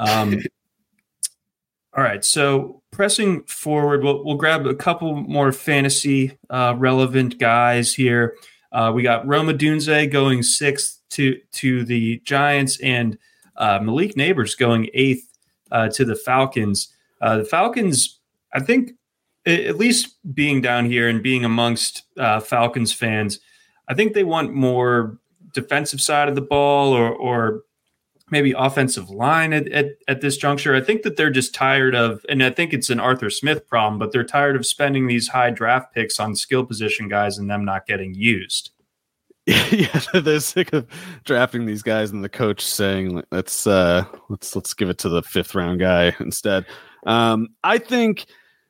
All right, so pressing forward, we'll grab a couple more fantasy relevant guys here. We got Rome Odunze going 6th to the Giants, and Malik Neighbors going 8th to the Falcons. The Falcons, I think, at least being down here and being amongst Falcons fans, I think they want more defensive side of the ball or maybe offensive line at this juncture. I think that they're just tired of, and I think it's an Arthur Smith problem, but they're tired of spending these high draft picks on skill position guys and them not getting used. Yeah, they're sick of drafting these guys and the coach saying, let's give it to the 5th round guy instead. I think,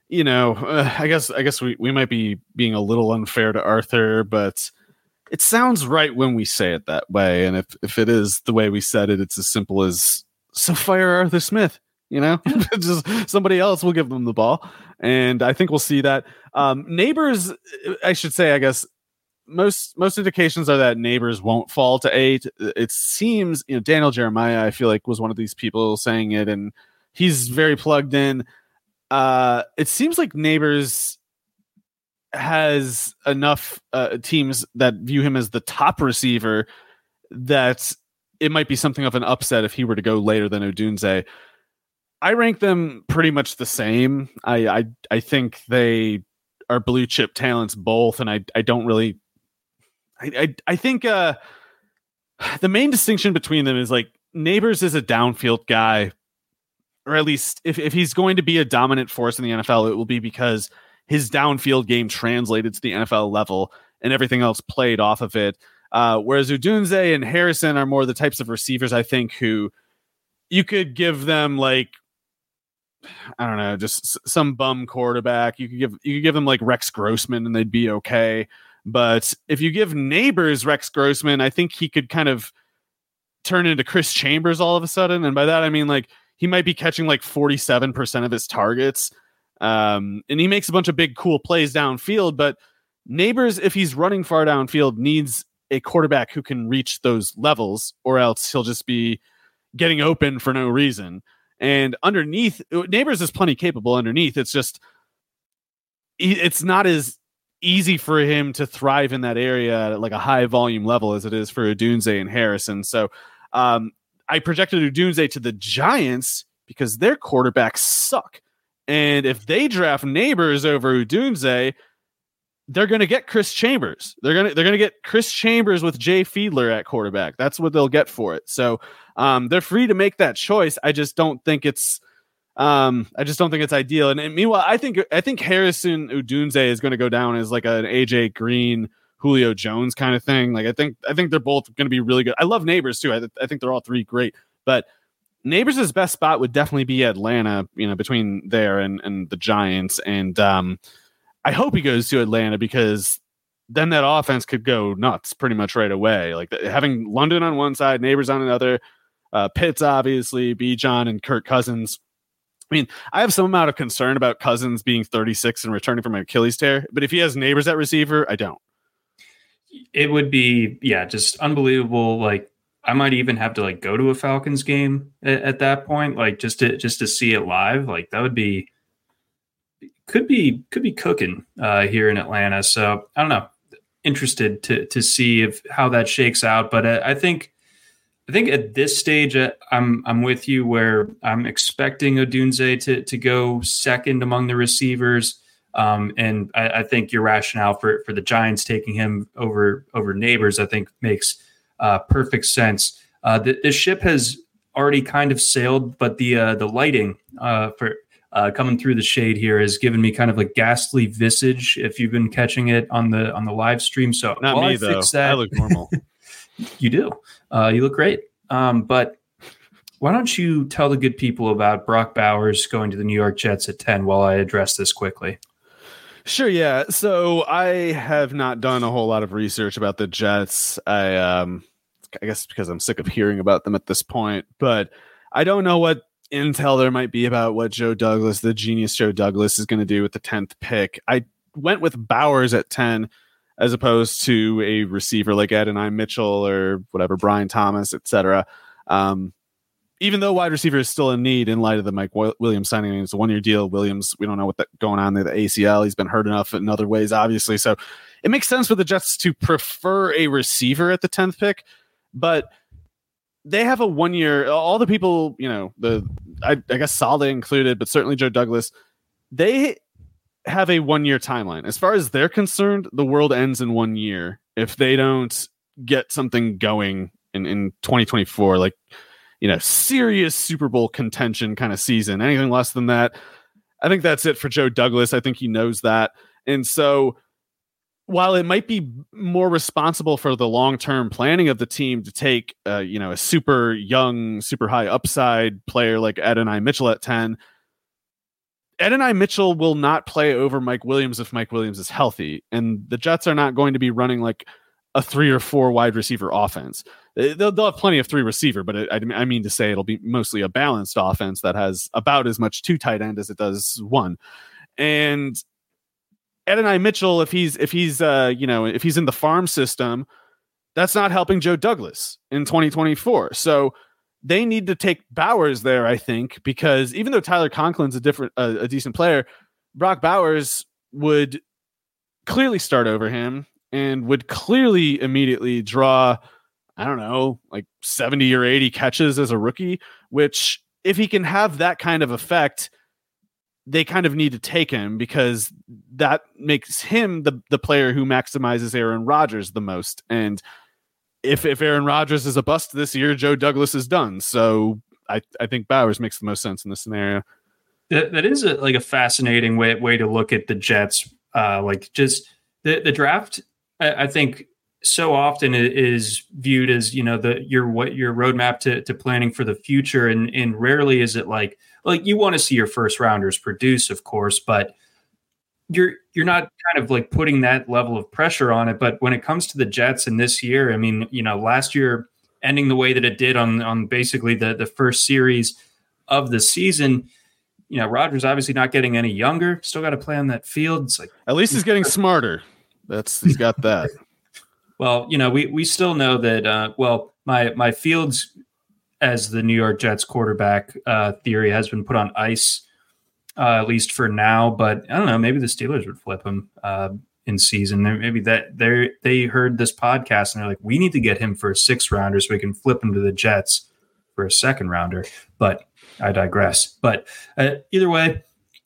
I guess we might be being a little unfair to Arthur, but it sounds right when we say it that way. And if it is the way we said it, it's as simple as, so fire Arthur Smith, just somebody else will give them the ball. And I think we'll see that. Neighbors, I should say, I guess most indications are that Neighbors won't fall to 8. It seems, Daniel Jeremiah, I feel like, was one of these people saying it, and he's very plugged in. It seems like Neighbors has enough teams that view him as the top receiver that it might be something of an upset if he were to go later than Odunze. I rank them pretty much the same. I think they are blue chip talents both, and I don't really. I think the main distinction between them is like Neighbors is a downfield guy, or at least if he's going to be a dominant force in the NFL, it will be because his downfield game translated to the NFL level and everything else played off of it. Whereas Odunze and Harrison are more the types of receivers, I think, who you could give them like, I don't know, just some bum quarterback. You could give them like Rex Grossman and they'd be okay. But if you give Neighbors Rex Grossman, I think he could kind of turn into Chris Chambers all of a sudden. And by that, I mean, like, he might be catching like 47% of his targets. And he makes a bunch of big, cool plays downfield. But Neighbors, if he's running far downfield, needs a quarterback who can reach those levels, or else he'll just be getting open for no reason. And underneath, Neighbors is plenty capable underneath. It's just, it's not as easy for him to thrive in that area at like a high volume level as it is for Odunze and Harrison. So I projected Odunze to the Giants because their quarterbacks suck. And if they draft Neighbors over Odunze, they're going to get Chris Chambers. They're going to get Chris Chambers with Jay Fiedler at quarterback. That's what they'll get for it. So they're free to make that choice. I just don't think it's ideal. And meanwhile, I think Harrison Odunze is going to go down as like an AJ Green, Julio Jones kind of thing. Like I think they're both going to be really good. I love Neighbors too. I think they're all three great, but Neighbors' best spot would definitely be Atlanta, between there and the Giants. And I hope he goes to Atlanta, because then that offense could go nuts pretty much right away. Like having London on one side, Neighbors on another, Pitts, obviously, Bijan and Kirk Cousins. I mean, I have some amount of concern about Cousins being 36 and returning from an Achilles tear, but if he has Neighbors at receiver, I don't. It would be, just unbelievable. Like, I might even have to like go to a Falcons game at that point, like just to see it live. Like that would be, could be cooking here in Atlanta. So I don't know. Interested to see how that shakes out. But I think at this stage, I'm with you where I'm expecting Odunze to go second among the receivers. And I think your rationale for the Giants taking him over Neighbors, I think makes perfect sense. The ship has already kind of sailed, but the lighting for coming through the shade here has given me kind of a ghastly visage. If you've been catching it on the live stream, so not me though. I look normal. You do. You look great. But why don't you tell the good people about Brock Bowers going to the New York Jets at 10 while I address this quickly? Sure, yeah. So I have not done a whole lot of research about the Jets. I guess because I'm sick of hearing about them at this point, but I don't know what intel there might be about what Joe Douglas, the genius Joe Douglas, is going to do with the 10th pick. I went with Bowers at 10 as opposed to a receiver like Adonai Mitchell or whatever, Brian Thomas, etc. Even though wide receiver is still in need in light of the Mike Williams signing. It's a 1-year deal. Williams, we don't know what's going on there. The ACL, he's been hurt enough in other ways, obviously. So it makes sense for the Jets to prefer a receiver at the 10th pick, but they have a 1 year, all the people, I guess Saleh included, but certainly Joe Douglas, they have a 1 year timeline. As far as they're concerned, the world ends in 1 year if they don't get something going in 2024, like, serious Super Bowl contention kind of season. Anything less than that, I think that's it for Joe Douglas. I think he knows that. And so while it might be more responsible for the long-term planning of the team to take, a super young, super high upside player like Adonai Mitchell at 10, Adonai Mitchell will not play over Mike Williams if Mike Williams is healthy. And the Jets are not going to be running like a 3 or 4 wide receiver offense. They'll have plenty of 3 receiver, but I mean to say it'll be mostly a balanced offense that has about as much 2 tight end as it does 1. And Adonai Mitchell, if he's in the farm system, that's not helping Joe Douglas in 2024. So they need to take Bowers there, I think, because even though Tyler Conklin's a decent player, Brock Bowers would clearly start over him and would clearly immediately draw, I don't know, like 70 or 80 catches as a rookie, which if he can have that kind of effect, they kind of need to take him because that makes him the player who maximizes Aaron Rodgers the most. And if Aaron Rodgers is a bust this year, Joe Douglas is done. So I think Bowers makes the most sense in this scenario. That is a fascinating way to look at the Jets. Just the draft, I think so often is viewed as, your roadmap to planning for the future. And rarely is it like you want to see your first rounders produce, of course, but you're not kind of like putting that level of pressure on it. But when it comes to the Jets and this year, I mean, last year ending the way that it did on basically the first series of the season, Rodgers obviously not getting any younger, still got to play on that field. It's like, at least he's getting smarter. He's got that. Well, we still know that, my Fields as the New York Jets quarterback theory has been put on ice, at least for now. But I don't know, maybe the Steelers would flip him in season. Maybe they heard this podcast and they're like, we need to get him for a 6th rounder so we can flip him to the Jets for a 2nd rounder. But I digress. But either way,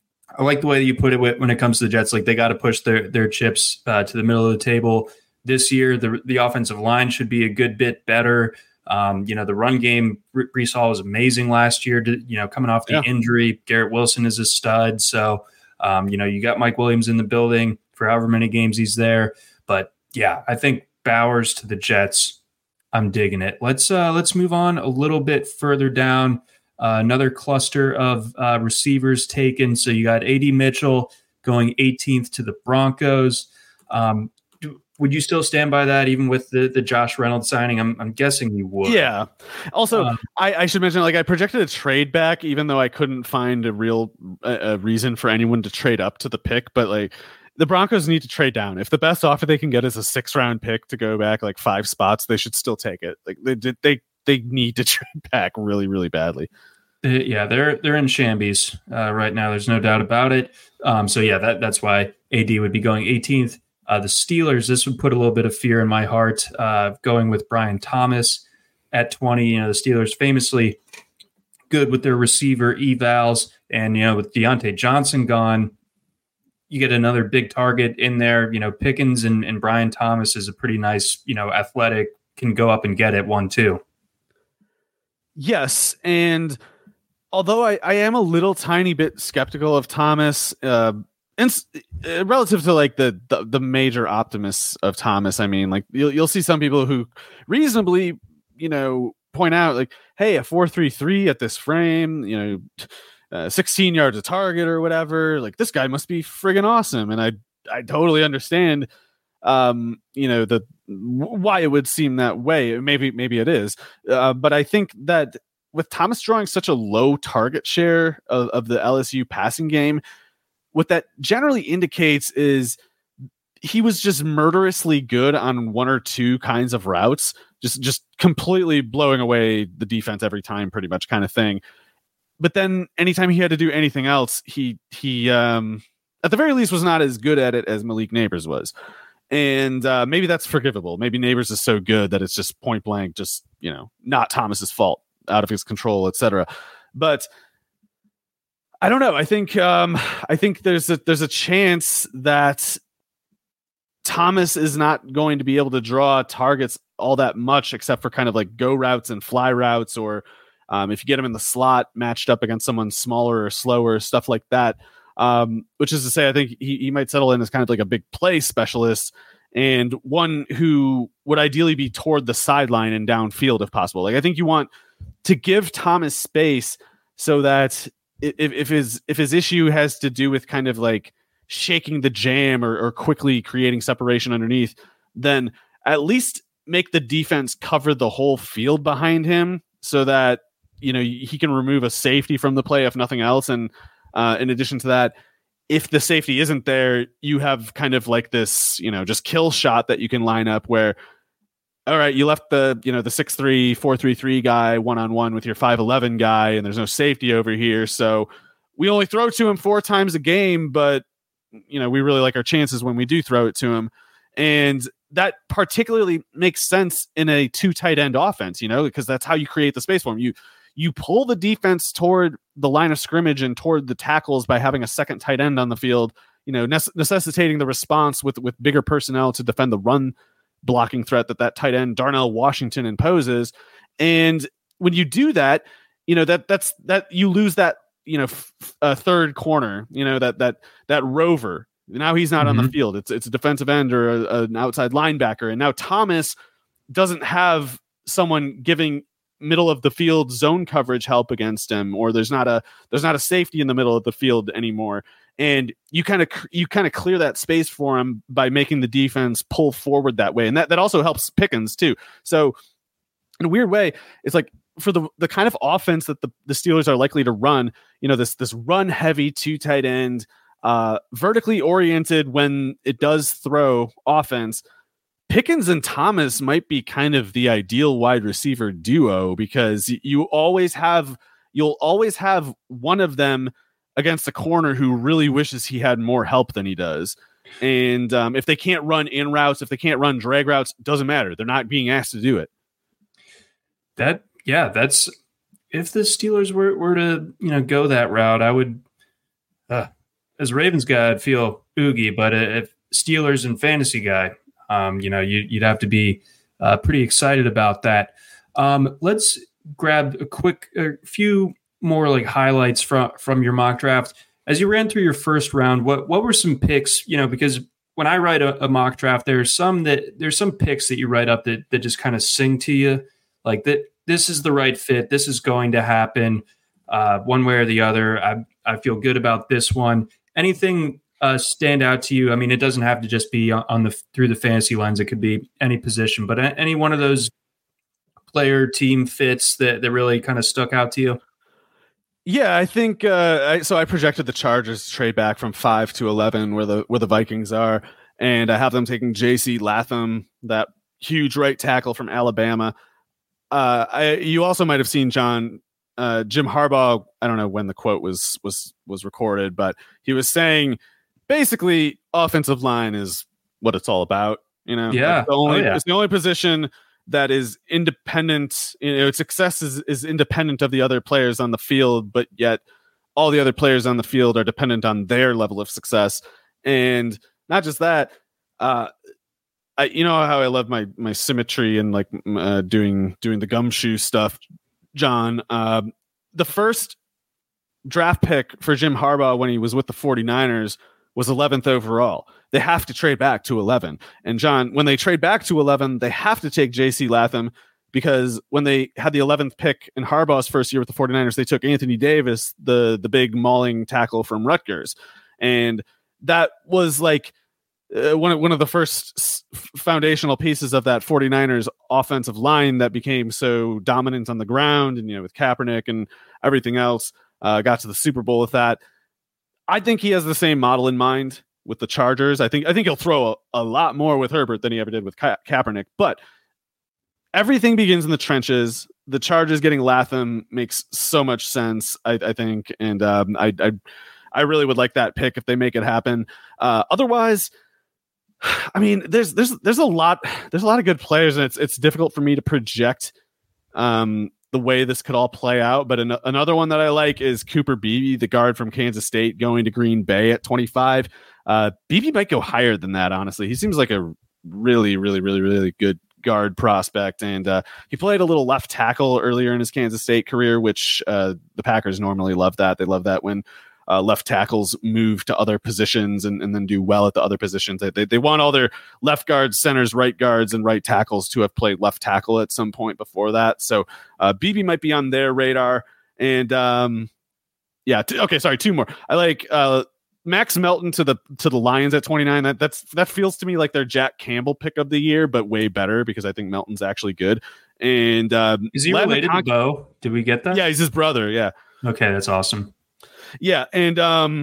I like the way that you put it when it comes to the Jets. Like they got to push their chips to the middle of the table. This year, the offensive line should be a good bit better. The run game, Breece Hall was amazing last year. Coming off the injury, Garrett Wilson is a stud. So, you got Mike Williams in the building for however many games he's there. But yeah, I think Bowers to the Jets, I'm digging it. Let's move on a little bit further down Another cluster of receivers taken. So you got A.D. Mitchell going 18th to the Broncos. Would you still stand by that, even with the Josh Reynolds signing? I'm guessing you would. Yeah. Also, I should mention, like, I projected a trade back, even though I couldn't find a real reason for anyone to trade up to the pick. But like, the Broncos need to trade down. If the best offer they can get is a 6th-round pick to go back like 5 spots, they should still take it. Like, they need to trade back really, really badly. Yeah, they're in shambles right now. There's no doubt about it. So yeah, that's why AD would be going 18th. The Steelers, this would put a little bit of fear in my heart, going with Brian Thomas at 20. You know, the Steelers famously good with their receiver evals, and, you know, with Deontay Johnson gone, you get another big target in there. You know, Pickens and Brian Thomas is a pretty nice, you know, athletic, can go up and get it 1-2. Yes, and although I am a little tiny bit skeptical of Thomas, relative to like the major optimists of Thomas, I mean, like you'll see some people who reasonably, you know, point out like, hey, a 4.33 at this frame, you know, 16 yards a target or whatever, like this guy must be friggin' awesome. And I totally understand, you know, why it would seem that way. Maybe it is, but I think that with Thomas drawing such a low target share of the LSU passing game, what that generally indicates is he was just murderously good on 1 or 2 kinds of routes, just completely blowing away the defense every time, pretty much, kind of thing. But then anytime he had to do anything else, he at the very least was not as good at it as Malik Nabers was. And maybe that's forgivable. Maybe Nabers is so good that it's just point blank, just, you know, not Thomas's fault, out of his control, etc. But I don't know. I think there's a chance that Thomas is not going to be able to draw targets all that much, except for kind of like go routes and fly routes, or if you get him in the slot matched up against someone smaller or slower, stuff like that. Which is to say, I think he might settle in as kind of like a big play specialist, and one who would ideally be toward the sideline and downfield if possible. Like, I think you want to give Thomas space so that if his issue has to do with kind of like shaking the jam or quickly creating separation underneath, then at least make the defense cover the whole field behind him so that, you know, he can remove a safety from the play, if nothing else. And in addition to that, if the safety isn't there, you have kind of like this, you know, just kill shot that you can line up where, all right, you left the, you know, the 6'3", 4.33 guy one-on-one with your 5'11 guy, and there's no safety over here. So we only throw to him 4 times a game, but, you know, we really like our chances when we do throw it to him. And that particularly makes sense in a 2 tight end offense, you know, because that's how you create the space for him. You pull the defense toward the line of scrimmage and toward the tackles by having a second tight end on the field, you know, necessitating the response with bigger personnel to defend the run blocking threat that tight end Darnell Washington imposes. And when you do that, you know, that's you lose that, you know, third corner, you know, that rover. Now he's not on the field. It's a defensive end or an outside linebacker. And now Thomas doesn't have someone giving middle of the field zone coverage help against him, or there's not a safety in the middle of the field anymore. And you kind of clear that space for him by making the defense pull forward that way. And that also helps Pickens too. So in a weird way, it's like for the kind of offense that the Steelers are likely to run, you know, this run heavy 2 tight end, vertically oriented when it does throw offense, Pickens and Thomas might be kind of the ideal wide receiver duo, because you'll always have one of them against a corner who really wishes he had more help than he does. And if they can't run in routes, if they can't run drag routes, doesn't matter. They're not being asked to do it. That's if the Steelers were to, you know, go that route, I would, as a Ravens guy, I'd feel oogie, but if Steelers and fantasy guy, you know, you'd have to be pretty excited about that. Let's grab a few more like highlights from your mock draft. As you ran through your first round, what were some picks, you know, because when I write a mock draft, there's some picks that you write up that just kind of sing to you, like that this is the right fit, this is going to happen. one way or the other. I feel good about this one. Anything stand out to you? I mean, it doesn't have to just be through the fantasy lens. It could be any position, but any one of those player team fits that really kind of stuck out to you? Yeah, I think I projected the Chargers to trade back from 5 to 11 where the Vikings are, and I have them taking J.C. Latham, that huge right tackle from Alabama. You also might have seen Jim Harbaugh. I don't know when the quote was recorded, but he was saying basically offensive line is what it's all about. Yeah, it's the only position that is independent. Its success is independent of the other players on the field, but yet all the other players on the field are dependent on their level of success. And not just that, you know how I love my symmetry and like doing the gumshoe stuff, John. The first draft pick for Jim Harbaugh when he was with the 49ers was 11th overall. They have to trade back to 11. And John, when they trade back to 11, they have to take J.C. Latham, because when they had the 11th pick in Harbaugh's first year with the 49ers, they took Anthony Davis, the big mauling tackle from Rutgers. And that was like one of the first foundational pieces of that 49ers offensive line that became so dominant on the ground, and with Kaepernick and everything else, got to the Super Bowl with that. I think he has the same model in mind with the Chargers. I think he'll throw a lot more with Herbert than he ever did with Kaepernick, but everything begins in the trenches. The Chargers getting Latham makes so much sense, I think, and I really would like that pick if they make it happen. Otherwise, I mean, there's a lot of good players, and it's difficult for me to project the way this could all play out. But another one that I like is Cooper Beebe, the guard from Kansas State, going to Green Bay at 25. Beebe might go higher than that, honestly. He seems like a really, really, really, really good guard prospect. And he played a little left tackle earlier in his Kansas State career, which the Packers normally love that. They love that when left tackles move to other positions and then do well at the other positions. They want all their left guards, centers, right guards, and right tackles to have played left tackle at some point before that. So Beebe might be on their radar. And two more. I like Max Melton to the Lions at 29. That feels to me like their Jack Campbell pick of the year, but way better, because I think Melton's actually good. And is he related to Bo? Did we get that? Yeah, he's his brother. Yeah. Okay, that's awesome. Yeah, and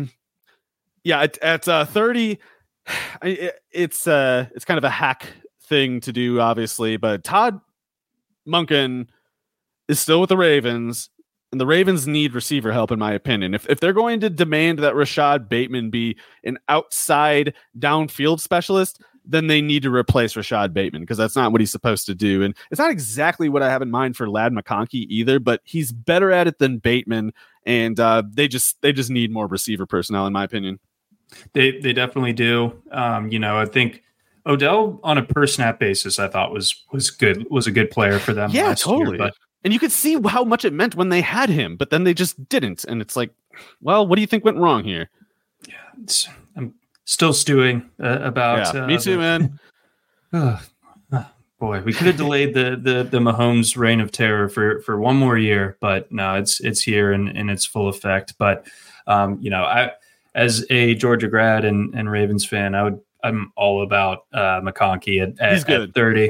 at 30, it's kind of a hack thing to do, obviously, but Todd Monken is still with the Ravens, and the Ravens need receiver help, in my opinion. If they're going to demand that Rashad Bateman be an outside downfield specialist, then they need to replace Rashad Bateman, because that's not what he's supposed to do. And it's not exactly what I have in mind for Ladd McConkey either, but he's better at it than Bateman. And they just need more receiver personnel, in my opinion. They definitely do. I think Odell on a per snap basis, I thought was good, was a good player for them. Yeah, totally. Year, and you could see how much it meant when they had him, but then they just didn't. And it's like, well, what do you think went wrong here? Yeah, I'm still stewing about. Yeah, me too, man. Boy, we could have delayed the Mahomes reign of terror for one more year, but no, it's here and in its full effect. But I, as a Georgia grad and Ravens fan, I'm all about McConkey at 30.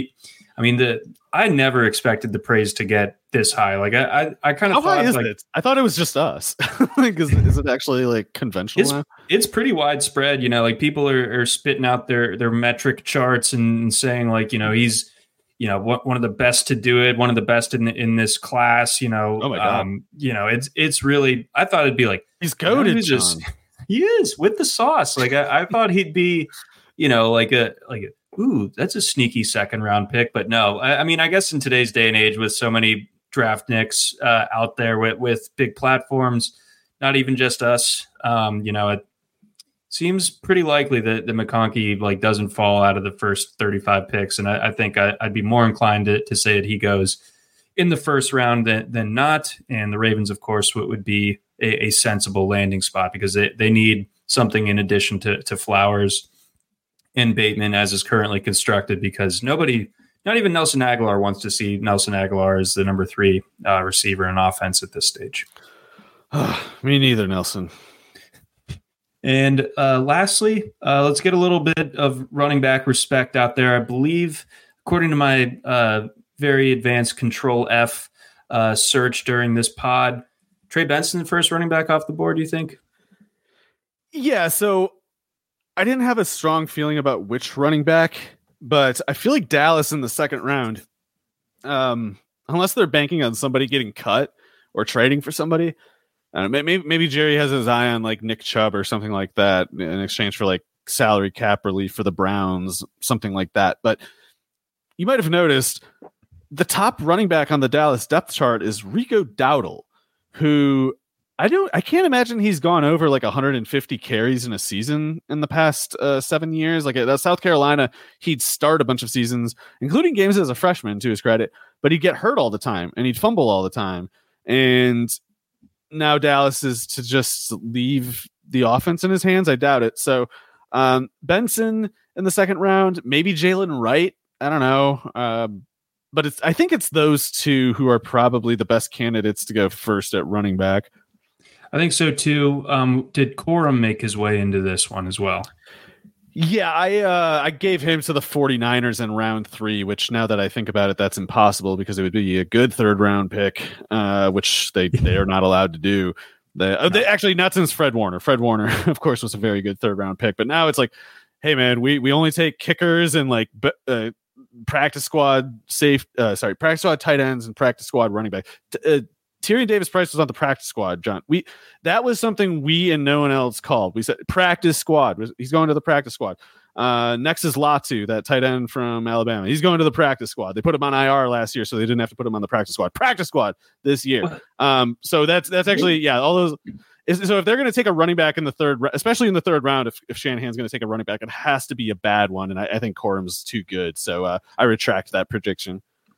I never expected the praise to get this high. Like I kind of thought, high is it? I thought it was just us. Like, is it actually like conventional? It's pretty widespread. Like people are spitting out their metric charts and saying like, he's, one of the best to do it, one of the best in this class. Oh my God. It's really. I thought it'd be like he's goated. He is with the sauce. Like I thought he'd be, like a. Ooh, that's a sneaky second round pick, but no. I guess in today's day and age, with so many draft nicks out there with big platforms, not even just us, it seems pretty likely that the McConkey doesn't fall out of the first 35 picks, and I think I'd be more inclined to say that he goes in the first round than not. And the Ravens, of course, would be a sensible landing spot, because they need something in addition to Flowers and Bateman as is currently constructed, because nobody not even Nelson Aguilar wants to see Nelson Aguilar as the number 3 receiver in offense at this stage. Me neither, Nelson. And lastly, let's get a little bit of running back respect out there. I believe, according to my very advanced Control F search during this pod, Trey Benson, the first running back off the board, do you think? Yeah, so I didn't have a strong feeling about which running back, but I feel like Dallas in the second round, unless they're banking on somebody getting cut or trading for somebody. Maybe Jerry has his eye on like Nick Chubb or something like that in exchange for like salary cap relief for the Browns, something like that. But you might have noticed the top running back on the Dallas depth chart is Rico Dowdle, who I can't imagine he's gone over like 150 carries in a season in the past 7 years. Like at South Carolina, he'd start a bunch of seasons, including games as a freshman, to his credit, but he'd get hurt all the time and he'd fumble all the time. And now Dallas is to just leave the offense in his hands. I doubt it. So Benson in the second round, maybe Jalen Wright. I don't know. But I think it's those two who are probably the best candidates to go first at running back. I think so too. Did Corum make his way into this one as well? Yeah, I gave him to the 49ers in round 3, which now that I think about it, that's impossible because it would be a good third round pick, which they are not allowed to do. They actually not since Fred Warner. Fred Warner, of course, was a very good third round pick, but now it's like, hey man, we only take kickers and like practice squad practice squad tight ends and practice squad running back. Tyrion Davis-Price was on the practice squad, John. That was something we and no one else called. We said practice squad. He's going to the practice squad. Next is Latu, that tight end from Alabama. He's going to the practice squad. They put him on IR last year, so they didn't have to put him on the practice squad. Practice squad this year. So that's actually, all those. So if they're going to take a running back in the third, especially in the third round, if Shanahan's going to take a running back, it has to be a bad one, and I think Corum's too good. So I retract that prediction.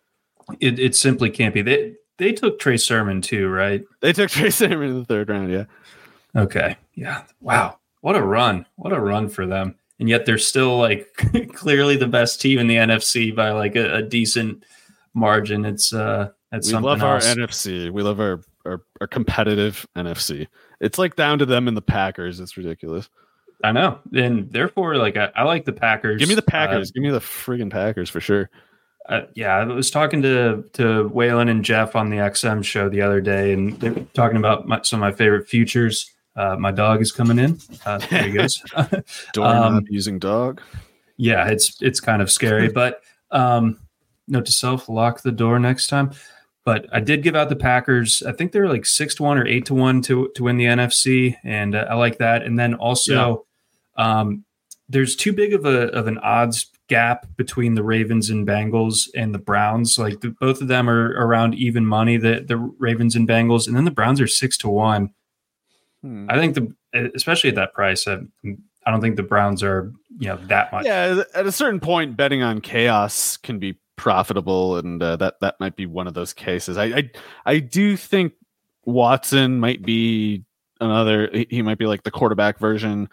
It simply can't be. They took Trey Sermon too, right? They took Trey Sermon in the third round, yeah. Okay, yeah. Wow, what a run! What a run for them! And yet they're still like clearly the best team in the NFC by like a decent margin. It's something else. We love our NFC. We love our competitive NFC. It's like down to them and the Packers. It's ridiculous. I know, and therefore, like I like the Packers. Give me the Packers. Give me the friggin' Packers for sure. I was talking to Waylon and Jeff on the XM show the other day, and they're talking about some of my favorite futures. My dog is coming in. There he goes. Doorknob using dog. Yeah, it's kind of scary, but note to self: lock the door next time. But I did give out the Packers. I think they're like 6-1 or 8-1 to win the NFC, and I like that. And then also, there's too big of an odds gap between the Ravens and Bengals and the Browns. Like both of them are around even money. The Ravens and Bengals, and then the Browns are 6-1. I think especially at that price, I don't think the Browns are that much. Yeah, at a certain point, betting on chaos can be profitable, and that might be one of those cases. I do think Watson might be another. He might be like the quarterback version.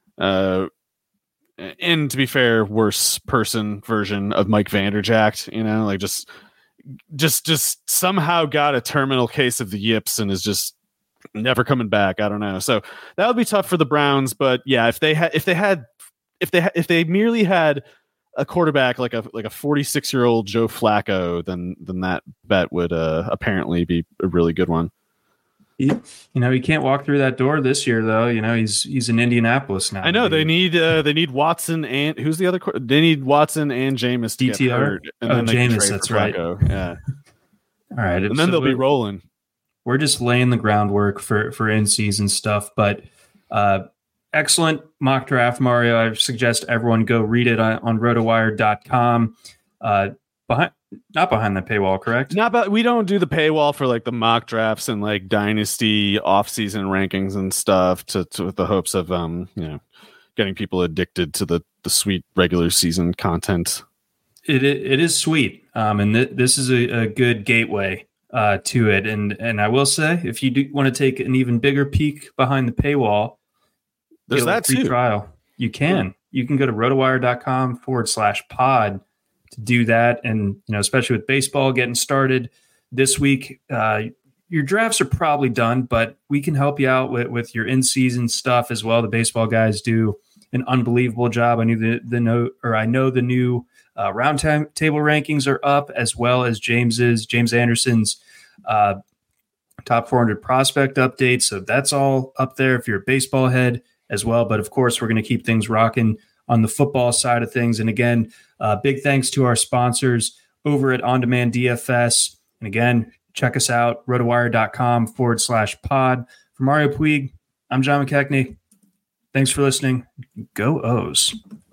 And to be fair, worse person version of Mike Vanderjagt, like just somehow got a terminal case of the yips and is just never coming back. I don't know. So that would be tough for the Browns. But yeah, if they merely had a quarterback like a 46-year-old Joe Flacco, then that bet would apparently be a really good one. He can't walk through that door this year, though. He's in Indianapolis now. I know they need Watson and who's the other? They need Watson and Jameis to DTR? Get hurt, and then Jameis. That's right. Yeah. All right, and then they'll be rolling. We're just laying the groundwork for in-season stuff, but excellent mock draft, Mario. I suggest everyone go read it on rotowire.com. Not behind the paywall, correct? We don't do the paywall for like the mock drafts and like dynasty off-season rankings and stuff to with the hopes of getting people addicted to the sweet regular season content. It is sweet, and this is a good gateway to it. And I will say, if you do want to take an even bigger peek behind the paywall, there's that free too. Trial. You can go to rotowire.com/pod to do that. And, especially with baseball getting started this week, your drafts are probably done, but we can help you out with your in-season stuff as well. The baseball guys do an unbelievable job. I know the new round table rankings are up, as well as James Anderson's top 400 prospect update. So that's all up there if you're a baseball head as well. But of course, we're going to keep things rocking on the football side of things. And again, big thanks to our sponsors over at On Demand DFS. And again, check us out, rotowire.com/pod. For Mario Puig, I'm John McKechnie. Thanks for listening. Go O's.